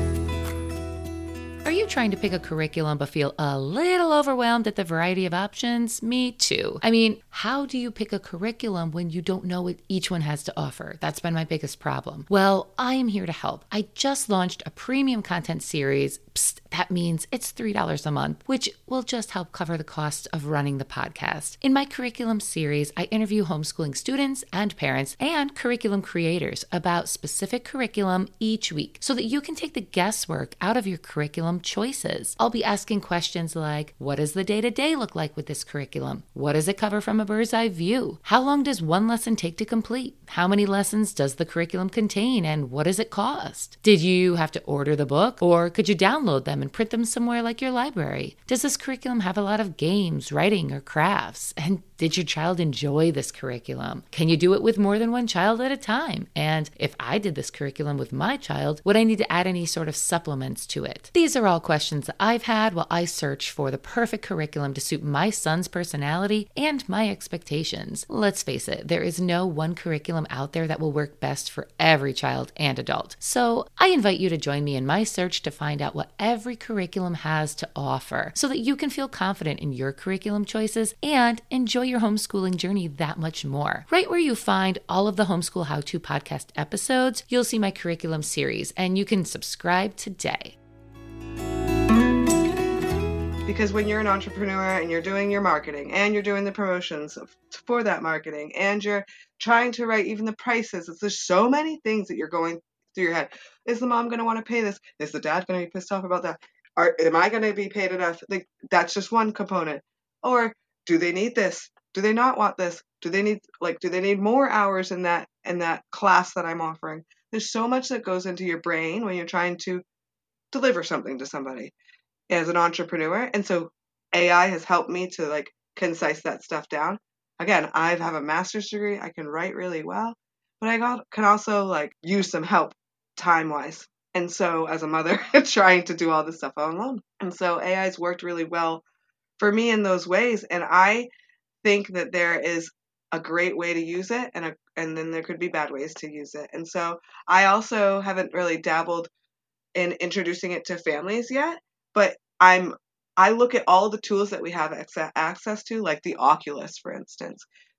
Are you trying to pick a curriculum but feel a little overwhelmed at the variety of options? Me too. I mean, how do you pick a curriculum when you don't know what each one has to offer? That's been my biggest problem. Well, I am here to help. I just launched a premium content series. Psst, that means it's three dollars a month, which will just help cover the cost of running the podcast. In my curriculum series, I interview homeschooling students and parents and curriculum creators about specific curriculum each week so that you can take the guesswork out of your curriculum choices. I'll be asking questions like, what does the day-to-day look like with this curriculum? What does it cover from a bird's eye view? How long does one lesson take to complete? How many lessons does the curriculum contain and what does it cost? Did you have to order the book or could you download them and print them somewhere like your library? Does this curriculum have a lot of games, writing, or crafts? And did your child enjoy this curriculum? Can you do it with more than one child at a time? And if I did this curriculum with my child, would I need to add any sort of supplements to it? These are all questions that I've had while I search for the perfect curriculum to suit my son's personality and my expectations. Let's face it, there is no one curriculum out there that will work best for every child and adult. So I invite you to join me in my search to find out what every curriculum has to offer so that you can feel confident in your curriculum choices and enjoy your homeschooling journey that much more. Right where you find all of the Homeschool How To podcast episodes, you'll see my curriculum series, and you can subscribe today. Because when you're an entrepreneur and you're doing your marketing and you're doing the promotions for that marketing and you're trying to write even the prices, it's, there's so many things that you're going through your head. Is the mom going to want to pay this? Is the dad going to be pissed off about that? Are, am I going to be paid enough? Like, that's just one component. Or do they need this? Do they not want this? Do they need like do they need more hours in that in that class that I'm offering? There's so much that goes into your brain when you're trying to deliver something to somebody as an entrepreneur. And so A I has helped me to like concise that stuff down. Again, I have a master's degree. I can write really well, but I got, can also like use some help time wise. And so as a mother trying to do all this stuff all alone. And so A I has worked really well for me in those ways. And I think that there is a great way to use it and a, and then there could be bad ways to use it. And so I also haven't really dabbled in introducing it to families yet, but I'm I look at all the tools that we have access to, like the Oculus, for instance.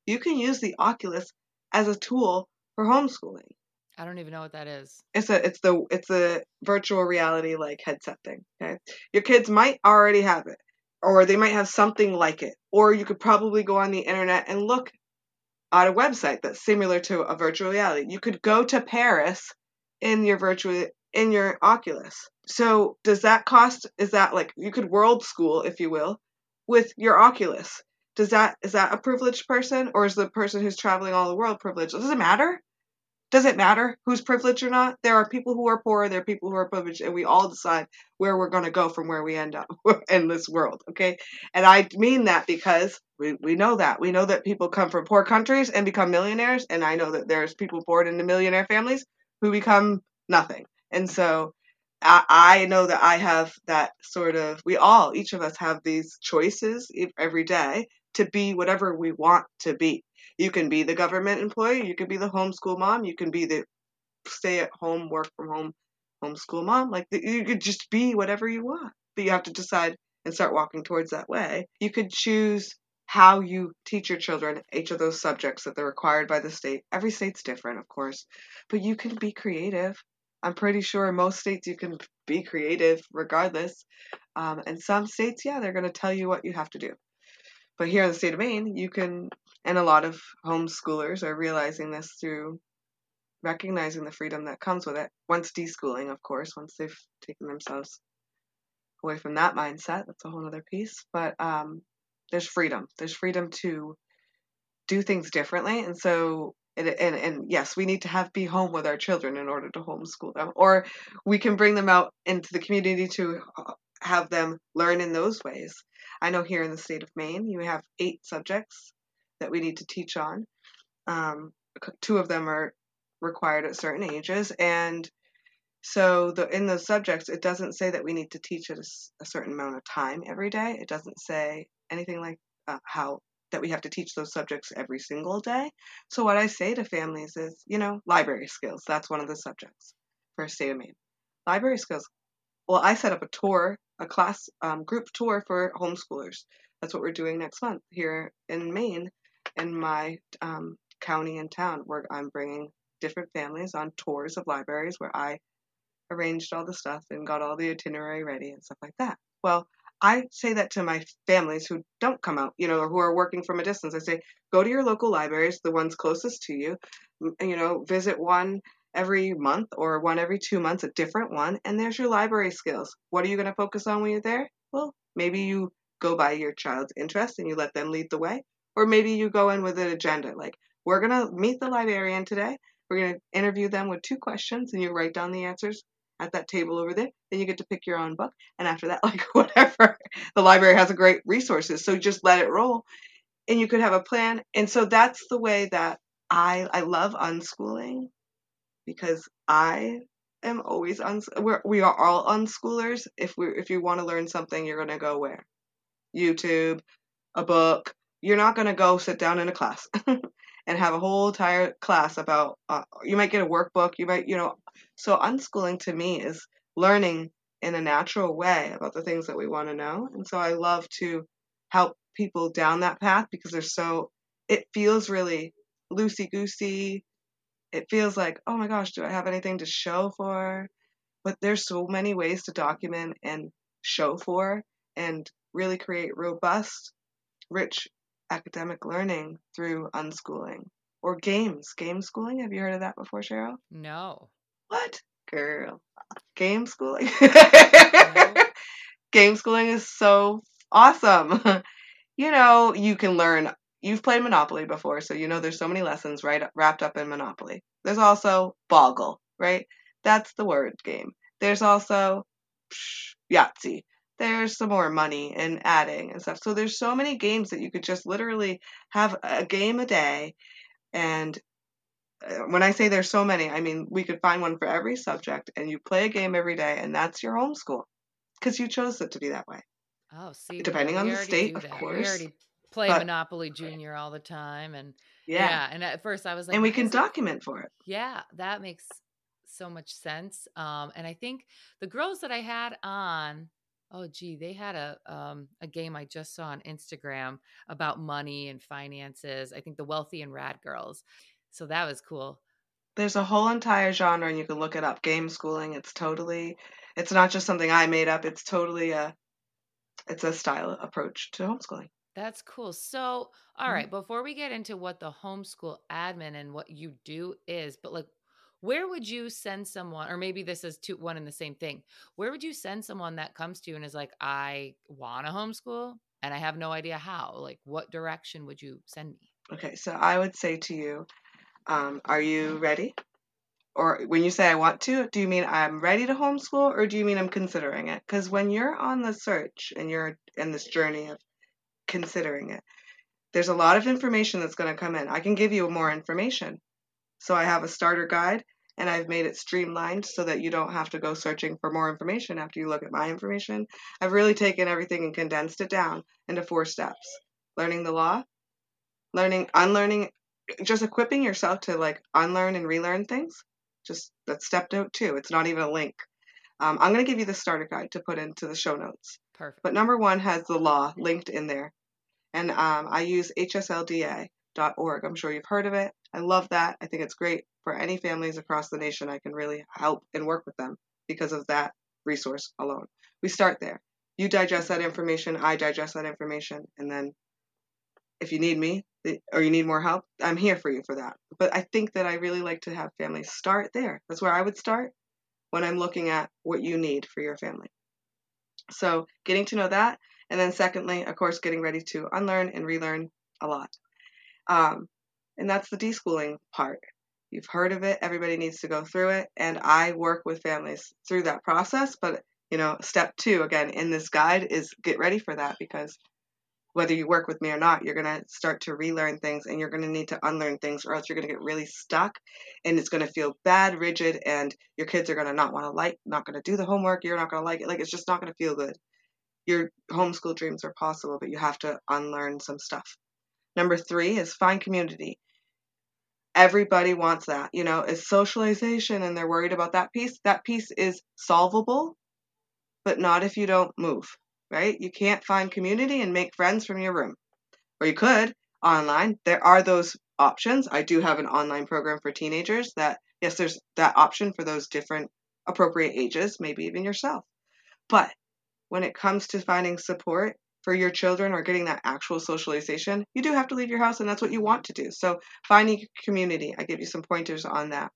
You can use the Oculus as a tool for homeschooling. I don't even know what that is. It's a it's the it's a virtual reality like headset thing. Okay, your kids might already have it, or they might have something like it, or you could probably go on the internet and look at a website that's similar to a virtual reality. You could go to Paris in your virtual in your Oculus. So does that cost? Is that like you could world school, if you will, with your Oculus? Does that is that a privileged person, or is the person who's traveling all the world privileged? Does it matter? Does it matter who's privileged or not? There are people who are poor, there are people who are privileged, and we all decide where we're going to go from where we end up in this world, okay? And I mean that because we, we know that. We know that people come from poor countries and become millionaires, and I know that there's people born into millionaire families who become nothing. And so I, I know that I have that sort of, we all, each of us have these choices every day to be whatever we want to be. You can be the government employee, you can be the homeschool mom, you can be the stay at home, work from home, homeschool mom. Like you could just be whatever you want, but you have to decide and start walking towards that way. You could choose how you teach your children each of those subjects that they're required by the state. Every state's different, of course, but you can be creative. I'm pretty sure in most states you can be creative regardless. Um, and some states, yeah, they're going to tell you what you have to do. But here in the state of Maine, you can, and a lot of homeschoolers are realizing this through recognizing the freedom that comes with it. Once deschooling, of course, once they've taken themselves away from that mindset, that's a whole other piece. But um, there's freedom. There's freedom to do things differently. And so, and, and, and yes, we need to have be home with our children in order to homeschool them. Or we can bring them out into the community to have them learn in those ways. I know here in the state of Maine, you have eight subjects that we need to teach on. Um, two of them are required at certain ages. And so the, in those subjects, it doesn't say that we need to teach at a, a certain amount of time every day. It doesn't say anything like uh, how that we have to teach those subjects every single day. So what I say to families is, you know, library skills. That's one of the subjects for state of Maine. Library skills. Well, I set up a tour, a class um, group tour for homeschoolers. That's what we're doing next month here in Maine, in my um, county and town, where I'm bringing different families on tours of libraries where I arranged all the stuff and got all the itinerary ready and stuff like that. Well, I say that to my families who don't come out, you know, or who are working from a distance. I say, go to your local libraries, the ones closest to you, you know, visit one every month or one every two months, a different one, and there's your library skills. What are you going to focus on when you're there? Well, maybe you go by your child's interest and you let them lead the way, or maybe you go in with an agenda, like, we're going to meet the librarian today, we're going to interview them with two questions, and you write down the answers at that table over there, then you get to pick your own book, and after that, like, whatever, the library has a great resources, so just let it roll, and you could have a plan. And so that's the way that I I love unschooling, because I am always uns- we're, we are all unschoolers. If we if you want to learn something, you're going to go where? YouTube, a book. You're not going to go sit down in a class and have a whole entire class about, uh, you might get a workbook, you might, you know. So unschooling to me is learning in a natural way about the things that we want to know. And so I love to help people down that path, because they're so, it feels really loosey-goosey. It feels like, oh my gosh, do I have anything to show for? But there's so many ways to document and show for and really create robust, rich academic learning through unschooling. Or games. Game schooling. Have you heard of that before, Cheryl? No. What? Girl. Game schooling? No. Game schooling is so awesome. You know, you can learn. You've played Monopoly before, so you know there's so many lessons right wrapped up in Monopoly. There's also Boggle, right? That's the word game. There's also psh, Yahtzee. There's some more money and adding and stuff. So there's so many games that you could just literally have a game a day. And when I say there's so many, I mean we could find one for every subject, and you play a game every day, and that's your homeschool, because you chose it to be that way. Oh, see, Depending yeah, on we the already state, do of that. We course. already play But Monopoly Junior all the time, and yeah, yeah, and at first I was like, and we why can is it? document for it. Yeah, that makes so much sense. Um, and I think the girls that I had on Oh, gee, they had a um a game I just saw on Instagram about money and finances. I think The Wealthy and Rad Girls. So that was cool. There's a whole entire genre, and you can look it up. Game schooling. It's totally, it's not just something I made up. It's totally a, it's a style approach to homeschooling. That's cool. So, all Mhm. right, before we get into what the homeschool admin and what you do is, but like, where would you send someone, or maybe this is two, one and the same thing. Where would you send someone that comes to you and is like, I want to homeschool and I have no idea how? Like, what direction would you send me? Okay, so I would say to you, um, are you ready? Or when you say I want to, do you mean I'm ready to homeschool, or do you mean I'm considering it? Because when you're on the search and you're in this journey of considering it, there's a lot of information that's going to come in. I can give you more information. So I have a starter guide, and I've made it streamlined so that you don't have to go searching for more information after you look at my information. I've really taken everything and condensed it down into four steps: learning the law, learning, unlearning, just equipping yourself to like unlearn and relearn things. Just that's step note two. It's not even a link. Um, I'm going to give you the starter guide to put into the show notes. Perfect. But number one has the law linked in there. And um, I use H S L D A dot org. I'm sure you've heard of it. I love that. I think it's great for any families across the nation. I can really help and work with them because of that resource alone. We start there. You digest that information, I digest that information, and then if you need me or you need more help, I'm here for you for that. But I think that I really like to have families start there. That's where I would start when I'm looking at what you need for your family. So getting to know that. And then secondly, of course, getting ready to unlearn and relearn a lot. Um, and that's the deschooling part. You've heard of it. Everybody needs to go through it. And I work with families through that process. But, you know, step two, again, in this guide is get ready for that, because whether you work with me or not, you're going to start to relearn things, and you're going to need to unlearn things, or else you're going to get really stuck, and it's going to feel bad, rigid, and your kids are going to not want to like, not going to do the homework. You're not going to like it. Like, it's just not going to feel good. Your homeschool dreams are possible, but you have to unlearn some stuff. Number three is find community. Everybody wants that, you know, it's socialization, and they're worried about that piece. That piece is solvable, but not if you don't move, right? You can't find community and make friends from your room. Or you could online. There are those options. I do have an online program for teenagers that, yes, there's that option for those different appropriate ages, maybe even yourself. But when it comes to finding support for your children or getting that actual socialization, you do have to leave your house, and that's what you want to do. So finding community, I give you some pointers on that.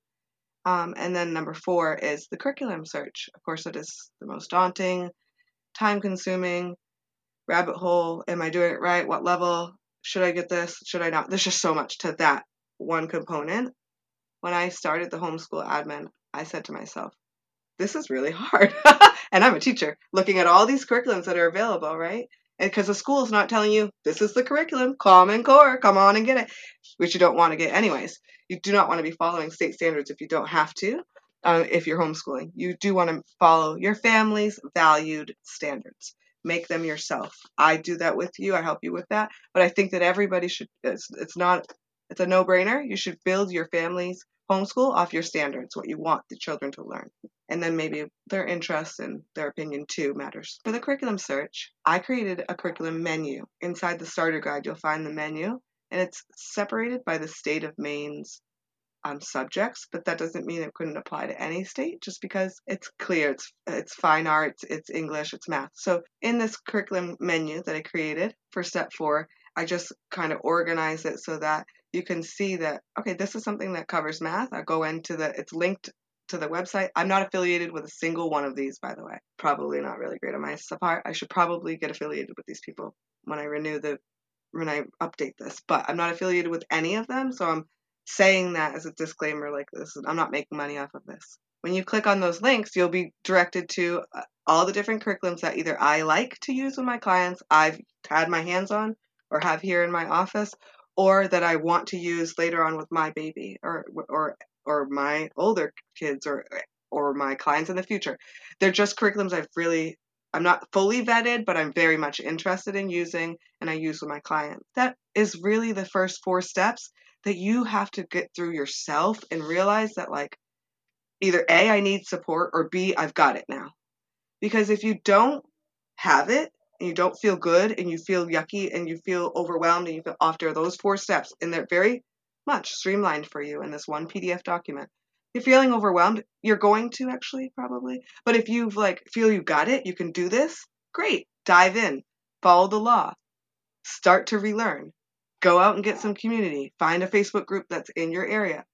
Um, and then number four is the curriculum search. Of course, it is the most daunting, time consuming, rabbit hole. Am I doing it right? What level? Should I get this? Should I not? There's just so much to that one component. When I started the homeschool admin, I said to myself, this is really hard. And I'm a teacher looking at all these curriculums that are available, right? And because the school is not telling you, this is the curriculum, Common Core, come on and get it, which you don't want to get anyways. You do not want to be following state standards if you don't have to, uh, if you're homeschooling. You do want to follow your family's valued standards. Make them yourself. I do that with you. I help you with that. But I think that everybody should, it's, it's not, it's a no-brainer. You should build your family's homeschool off your standards, what you want the children to learn. And then maybe their interest and their opinion too matters. For the curriculum search, I created a curriculum menu. Inside the starter guide, you'll find the menu, and it's separated by the state of Maine's um, subjects, but that doesn't mean it couldn't apply to any state, just because it's clear, it's it's fine arts, it's English, it's math. So in this curriculum menu that I created for step four, I just kind of organize it so that you can see that, okay, this is something that covers math. I go into the, it's linked to the website. I'm not affiliated with a single one of these, by the way. Probably not really great on my part. I should probably get affiliated with these people when I renew the, when I update this, but I'm not affiliated with any of them. So I'm saying that as a disclaimer, like this, I'm not making money off of this. When you click on those links, you'll be directed to all the different curriculums that either I like to use with my clients, I've had my hands on, or have here in my office, or that I want to use later on with my baby or or or my older kids or or my clients in the future. They're just curriculums I've really, I'm not fully vetted, but I'm very much interested in using, and I use with my clients. That is really the first four steps that you have to get through yourself and realize that, like, either A, I need support, or B, I've got it now. Because if you don't have it and you don't feel good and you feel yucky and you feel overwhelmed and you feel after those four steps, and they're very much streamlined for you in this one P D F document. If you're feeling overwhelmed, you're going to actually probably. But if you've like feel you got it, you can do this, great. Dive in. Follow the law. Start to relearn. Go out and get some community. Find a Facebook group that's in your area.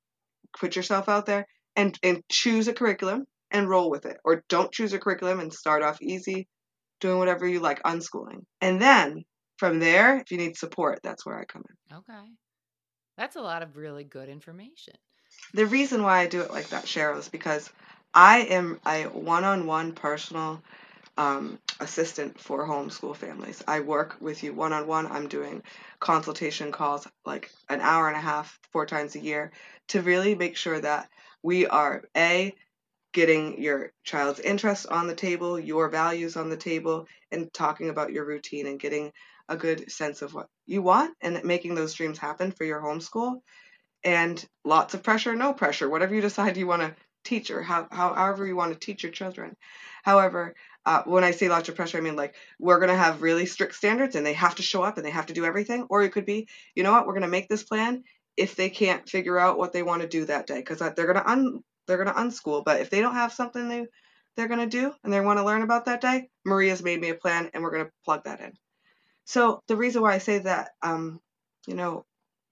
Put yourself out there and, and choose a curriculum and roll with it. Or don't choose a curriculum and start off easy, doing whatever you like, unschooling. And then from there, if you need support, that's where I come in. Okay. That's a lot of really good information. The reason why I do it like that, Cheryl, is because I am a one-on-one personal um, assistant for homeschool families. I work with you one-on-one. I'm doing consultation calls like an hour and a half, four times a year to really make sure that we are, A, getting your child's interest on the table, your values on the table, and talking about your routine and getting a good sense of what you want and making those dreams happen for your homeschool. And lots of pressure, no pressure, whatever you decide you want to teach or how, how, however you want to teach your children. However, uh, when I say lots of pressure, I mean like we're going to have really strict standards and they have to show up and they have to do everything. Or it could be, you know what, we're going to make this plan if they can't figure out what they want to do that day because they're going to un, they're going to unschool. But if they don't have something they, they're going to do and they want to learn about that day, Maria's made me a plan and we're going to plug that in. So the reason why I say that, um, you know,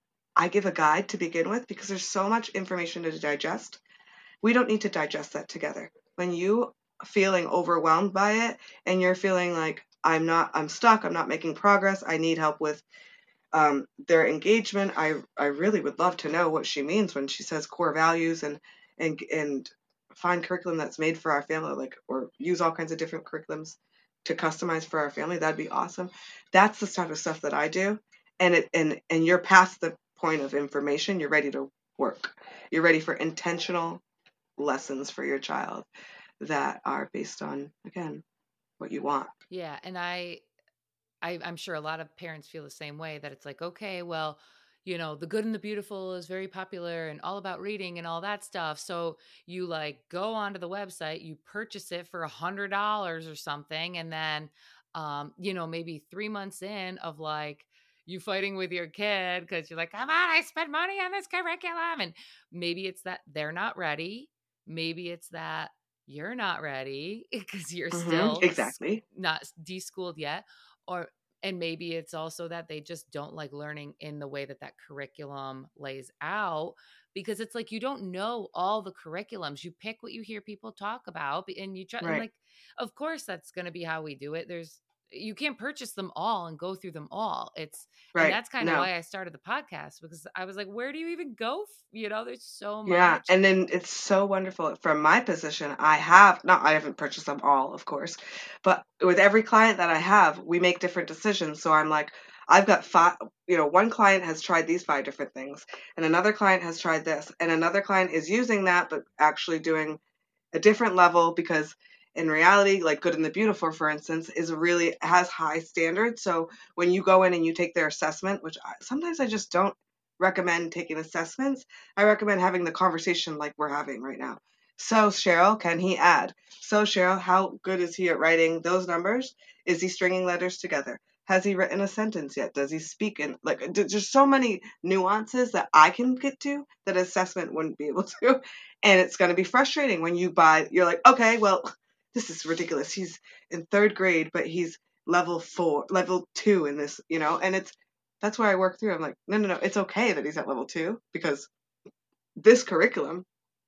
I give a guide to begin with because there's so much information to digest. We don't need to digest that together. When you are feeling overwhelmed by it and you're feeling like I'm not, I'm stuck, I'm not making progress, I need help with um, their engagement. I I really would love to know what she means when she says core values and and and find curriculum that's made for our family, like or use all kinds of different curriculums to customize for our family. That'd be awesome. That's the type of stuff that I do. And it and and you're past the point of information, you're ready to work. You're ready for intentional lessons for your child that are based on, again, what you want. Yeah. And I, I, I'm sure a lot of parents feel the same way that it's like, okay, well, you know, The Good and the Beautiful is very popular and all about reading and all that stuff. So you like go onto the website, you purchase it for a hundred dollars or something. And then, um, you know, maybe three months in of like, you fighting with your kid because you're like, come on, I spent money on this curriculum. And maybe it's that they're not ready. Maybe it's that you're not ready because you're Mm-hmm, still exactly. not deschooled yet. Or, and maybe it's also that they just don't like learning in the way that that curriculum lays out because it's like, you don't know all the curriculums. You pick what you hear people talk about and you try, Right. and like, of course that's going to be how we do it. There's, you can't purchase them all and go through them all. It's, Right. and that's kind of No. why I started the podcast because I was like, where do you even go? You know, there's so Yeah, much. and then it's so wonderful. From my position, I have not, I haven't purchased them all, of course, but with every client that I have, we make different decisions. So I'm like, I've got five, you know, one client has tried these five different things, and another client has tried this, and another client is using that, but actually doing a different level because in reality, like Good and the Beautiful, for instance, is really has high standards. So when you go in and you take their assessment, which I, sometimes I just don't recommend taking assessments, I recommend having the conversation like we're having right now. So Cheryl, can he add? So Cheryl, how good is he at writing those numbers? Is he stringing letters together? Has he written a sentence yet? Does he speak in like there's so many nuances that I can get to that assessment wouldn't be able to. And it's going to be frustrating when you buy, you're like, okay, well, this is ridiculous. He's in third grade, but he's level four, level two in this, you know, and it's, that's where I work through. I'm like, no, no, no, it's okay that he's at level two because this curriculum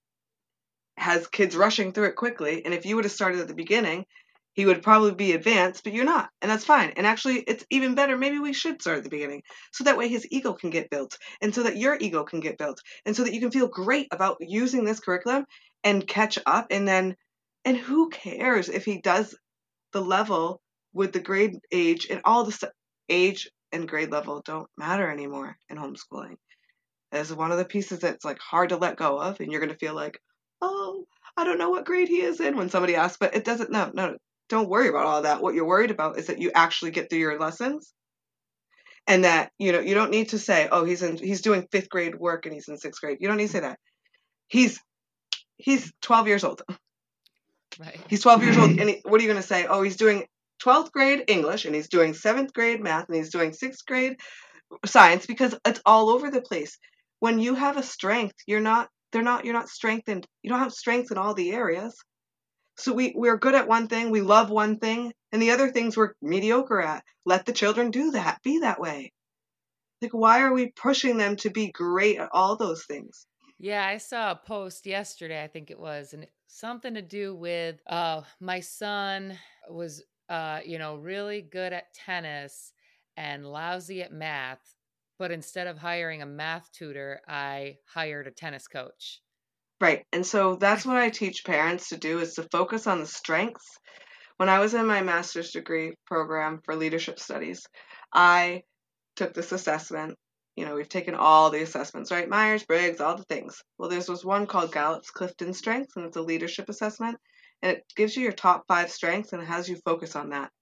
has kids rushing through it quickly. And if you would have started at the beginning, he would probably be advanced, but you're not. And that's fine. And actually, it's even better. Maybe we should start at the beginning so that way his ego can get built and so that your ego can get built and so that you can feel great about using this curriculum and catch up. And then, and who cares if he does the level with the grade age and all the stuff? Age and grade level don't matter anymore in homeschooling. That's one of the pieces that's like hard to let go of. And you're going to feel like, oh, I don't know what grade he is in when somebody asks, but it doesn't, no, no, don't worry about all that. What you're worried about is that you actually get through your lessons and that, you know, you don't need to say, oh, he's in, he's doing fifth grade work and he's in sixth grade. You don't need to say that. He's, he's twelve years old. Right. He's twelve years old, and he, what are you going to say? Oh, he's doing twelfth grade English, and he's doing seventh grade math, and he's doing sixth grade science, because it's all over the place. When you have a strength, you're not, they're not, you're not strengthened. You don't have strength in all the areas. So we, we're good at one thing, we love one thing, and the other things we're mediocre at. Let the children do that, be that way. Like, why are we pushing them to be great at all those things? Yeah, I saw a post yesterday, I think it was, and it, something to do with uh my son was uh you know really good at tennis and lousy at math, but instead of hiring a math tutor, I hired a tennis coach. Right. And so that's what I teach parents to do, is to focus on the strengths. When I was in my master's degree program for leadership studies, I took this assessment. You know, we've taken all the assessments, right? Myers-Briggs, all the things. Well, there's this one called Gallup's Clifton Strengths, and it's a leadership assessment. And it gives you your top five strengths and it has you focus on that.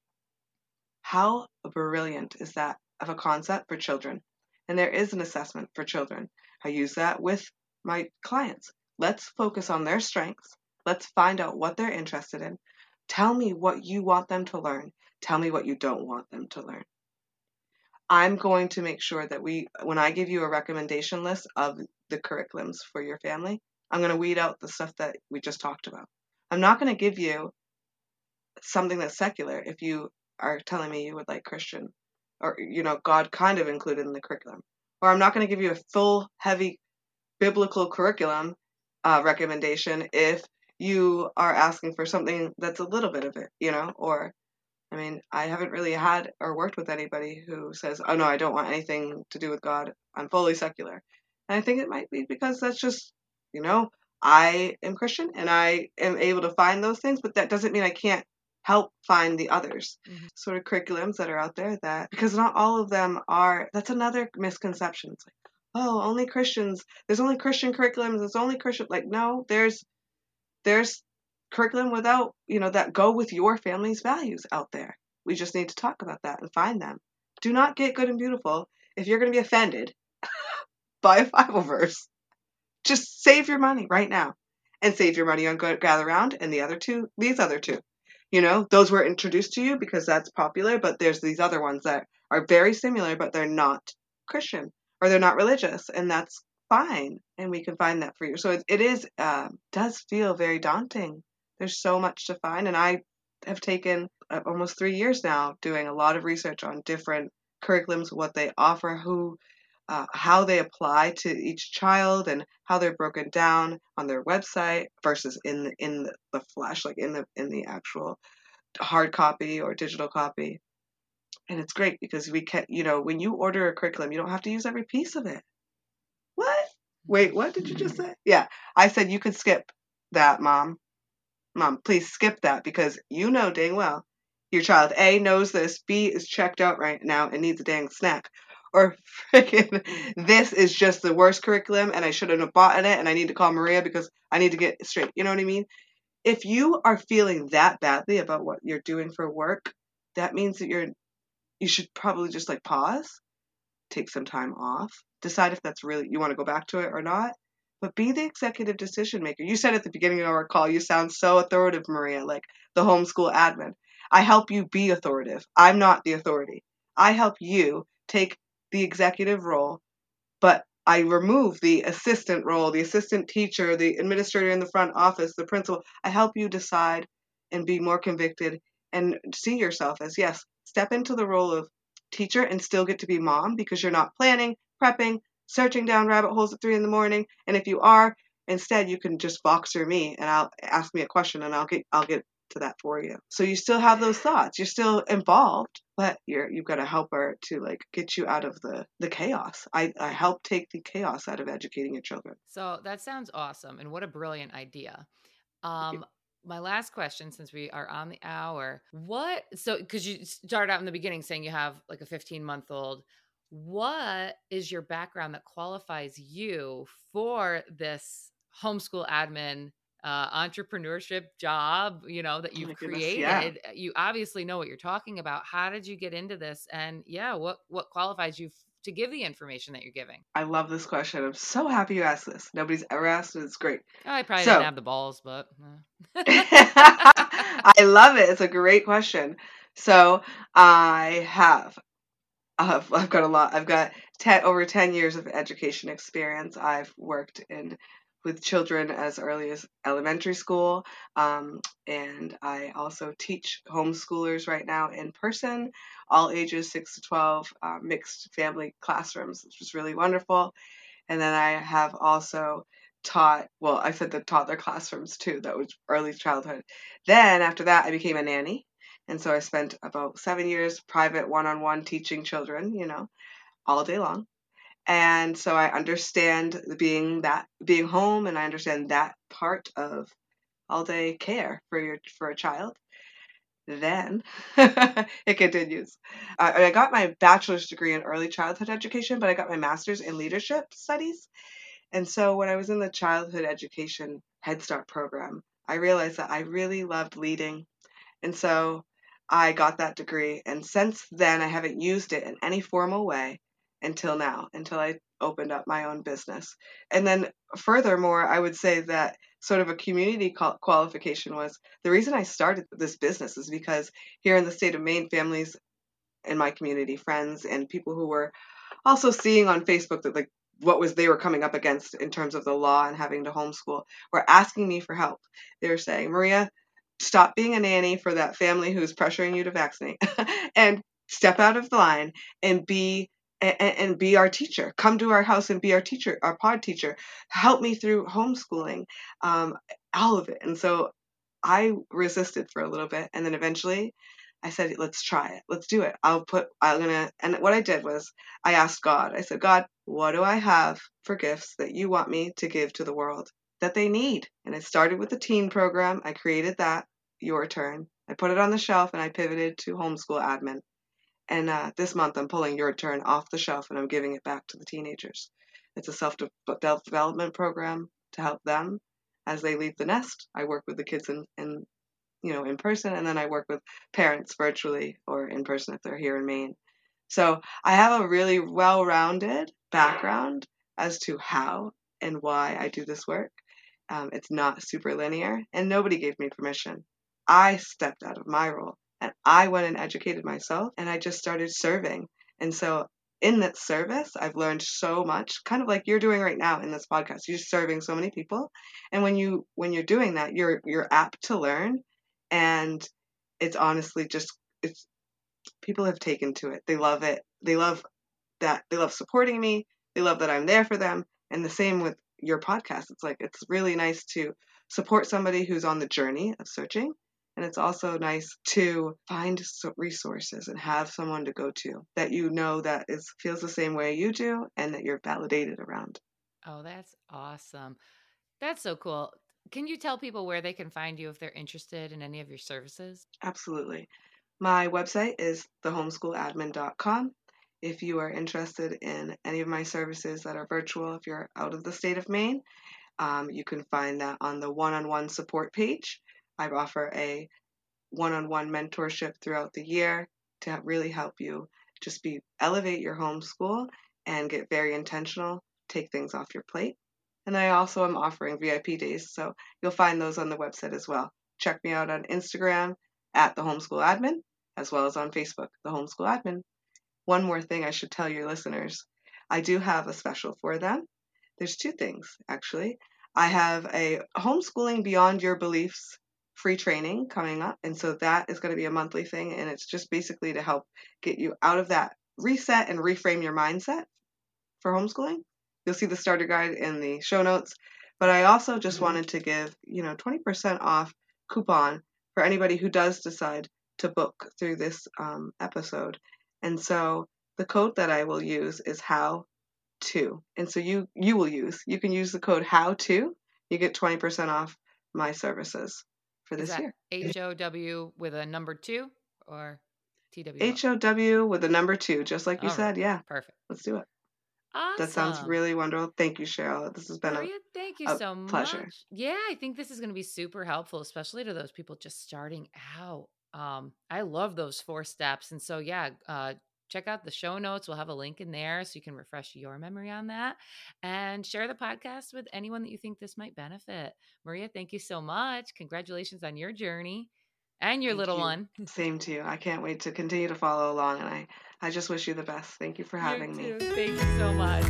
How brilliant is that of a concept for children? And there is an assessment for children. I use that with my clients. Let's focus on their strengths. Let's find out what they're interested in. Tell me what you want them to learn. Tell me what you don't want them to learn. I'm going to make sure that we, when I give you a recommendation list of the curriculums for your family, I'm going to weed out the stuff that we just talked about. I'm not going to give you something that's secular if you are telling me you would like Christian, or, you know, God kind of included in the curriculum. Or I'm not going to give you a full, heavy biblical curriculum uh, recommendation if you are asking for something that's a little bit of it, you know, or, I mean, I haven't really had or worked with anybody who says, oh no, I don't want anything to do with God. I'm fully secular. And I think it might be because that's just, you know, I am Christian and I am able to find those things, but that doesn't mean I can't help find the others. Mm-hmm. Sort of curriculums that are out there, that, because not all of them are, that's another misconception. It's like, oh, only Christians, there's only Christian curriculums, there's only Christian, like, no, there's, there's curriculum without, you know, that go with your family's values out there. We just need to talk about that and find them. Do not get Good and Beautiful if you're going to be offended by a Bible verse. Just save your money right now and save your money on Gather Round and the other two, these other two. You know, those were introduced to you because that's popular, but there's these other ones that are very similar, but they're not Christian or they're not religious, and that's fine. And we can find that for you. So it, it is, uh, does feel very daunting. There's so much to find. And I have taken uh, almost three years now doing a lot of research on different curriculums, what they offer, who, uh, how they apply to each child, and how they're broken down on their website versus in the, in the, the flesh, like in the in the actual hard copy or digital copy. And it's great because we can, you know, when you order a curriculum, you don't have to use every piece of it. What? Wait, what did you just say? Yeah, I said you could skip that, Mom. Mom, please skip that, because you know dang well your child A knows this, B is checked out right now and needs a dang snack. Or freaking, this is just the worst curriculum and I shouldn't have bought in it and I need to call Maria because I need to get straight. You know what I mean? If you are feeling that badly about what you're doing for work, that means that you're, you should probably just like pause, take some time off, decide if that's really, you want to go back to it or not. But be the executive decision maker. You said at the beginning of our call, you sound so authoritative, Maria, like the homeschool admin. I help you be authoritative. I'm not the authority. I help you take the executive role, but I remove the assistant role, the assistant teacher, the administrator in the front office, the principal. I help you decide and be more convicted and see yourself as, yes, step into the role of teacher and still get to be mom, because you're not planning, prepping, searching down rabbit holes at three in the morning. And if you are, instead you can just Voxer me and I'll ask me a question and I'll get I'll get to that for you. So you still have those thoughts. You're still involved, but you're you've got a helper to like get you out of the the chaos. I, I help take the chaos out of educating your children. So that sounds awesome. And what a brilliant idea. Um, my last question, since we are on the hour, what, so, because you started out in the beginning saying you have like a fifteen month old, what is your background that qualifies you for this homeschool admin uh, entrepreneurship job, you know, that Oh you've my goodness, yeah. created. You obviously know what you're talking about. How did you get into this? And yeah, what, what qualifies you f- to give the information that you're giving? I love this question. I'm so happy you asked this. Nobody's ever asked it. It's great. I probably didn't So, have the balls, but uh. I love it. It's a great question. So, I have I've, I've got a lot. I've got ten, over ten years of education experience. I've worked in with children as early as elementary school, um, and I also teach homeschoolers right now in person, all ages six to twelve, uh, mixed family classrooms, which is really wonderful. And then I have also taught, well, I said that taught their classrooms too. That was early childhood. Then after that, I became a nanny. And so I spent about seven years private one on one teaching children, you know, all day long. And so I understand being that, being home, and I understand that part of all day care for your, for a child. Then it continues. I, I got my bachelor's degree in early childhood education, but I got my master's in leadership studies. And so when I was in the childhood education Head Start program, I realized that I really loved leading. And so I got that degree. And since then, I haven't used it in any formal way until now, until I opened up my own business. And then furthermore, I would say that sort of a community qual- qualification was the reason I started this business is because here in the state of Maine, families in my community, friends, and people who were also seeing on Facebook that like what was they were coming up against in terms of the law and having to homeschool were asking me for help. They were saying, Maria, stop being a nanny for that family who's pressuring you to vaccinate and step out of the line and be and, and be our teacher. Come to our house and be our teacher, our pod teacher. Help me through homeschooling, um, all of it. And so I resisted for a little bit, and then eventually I said, let's try it. Let's do it. I'll put, I'm going to, and what I did was I asked God, I said, God, what do I have for gifts that you want me to give to the world that they need? And it started with the teen program. I created that, Your Turn. I put it on the shelf and I pivoted to homeschool admin. And uh, this month I'm pulling Your Turn off the shelf and I'm giving it back to the teenagers. It's a self development program to help them as they leave the nest. I work with the kids in, in you know, in person, and then I work with parents virtually or in person if they're here in Maine. So I have a really well-rounded background as to how and why I do this work. Um, it's not super linear, and nobody gave me permission. I stepped out of my role, and I went and educated myself, and I just started serving. And so in that service, I've learned so much, kind of like you're doing right now in this podcast. You're serving so many people, and when you when you're doing that, you're you're apt to learn, and it's honestly just it's people have taken to it. They love it. They love that they love supporting me. They love that I'm there for them. And the same with your podcast. It's like it's really nice to support somebody who's on the journey of searching. And it's also nice to find resources and have someone to go to that you know that is feels the same way you do and that you're validated around. Oh, that's awesome. That's so cool. Can you tell people where they can find you if they're interested in any of your services? Absolutely. My website is the homeschool admin dot com. If you are interested in any of my services that are virtual, if you're out of the state of Maine, um, you can find that on the one-on-one support page. I offer a one-on-one mentorship throughout the year to really help you just be elevate your homeschool and get very intentional, take things off your plate. And I also am offering V I P days, so you'll find those on the website as well. Check me out on Instagram at the Homeschool Admin, as well as on Facebook, the Homeschool Admin. One more thing I should tell your listeners. I do have a special for them. There's two things, actually. I have a Homeschooling Beyond Your Beliefs free training coming up. And so that is going to be a monthly thing. And it's just basically to help get you out of that reset and reframe your mindset for homeschooling. You'll see the starter guide in the show notes. But I also just wanted to give, you know, twenty percent off coupon for anybody who does decide to book through this um, episode. And so the code that I will use is how to. And so you you will use, you can use the code how to. You get twenty percent off my services for Is this that year. H O W with a number two or T W O? H O W with the number two, just like you All right. said. Yeah, Perfect. let's do it. Awesome. That sounds really wonderful. Thank you, Cheryl. This has been Maria, thank you a, a so pleasure. much. Yeah, I think this is going to be super helpful, especially to those people just starting out. Um, I love those four steps. And so, yeah, uh, check out the show notes. We'll have a link in there so you can refresh your memory on that and share the podcast with anyone that you think this might benefit. Maria, thank you so much. Congratulations on your journey and your Thank little you. one. Same to you. I can't wait to continue to follow along, and I, I just wish you the best. Thank you for having You too. me. Thank you so much.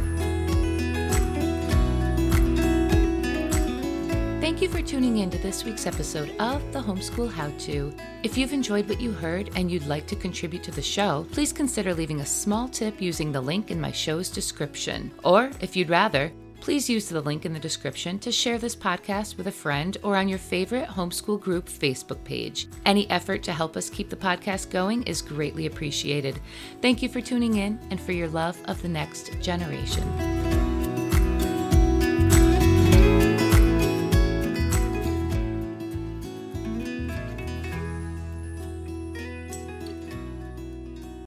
Thank you for tuning in to this week's episode of The Homeschool How-To. If you've enjoyed what you heard and you'd like to contribute to the show, please consider leaving a small tip using the link in my show's description. Or, if you'd rather, please use the link in the description to share this podcast with a friend or on your favorite homeschool group Facebook page. Any effort to help us keep the podcast going is greatly appreciated. Thank you for tuning in and for your love of the next generation.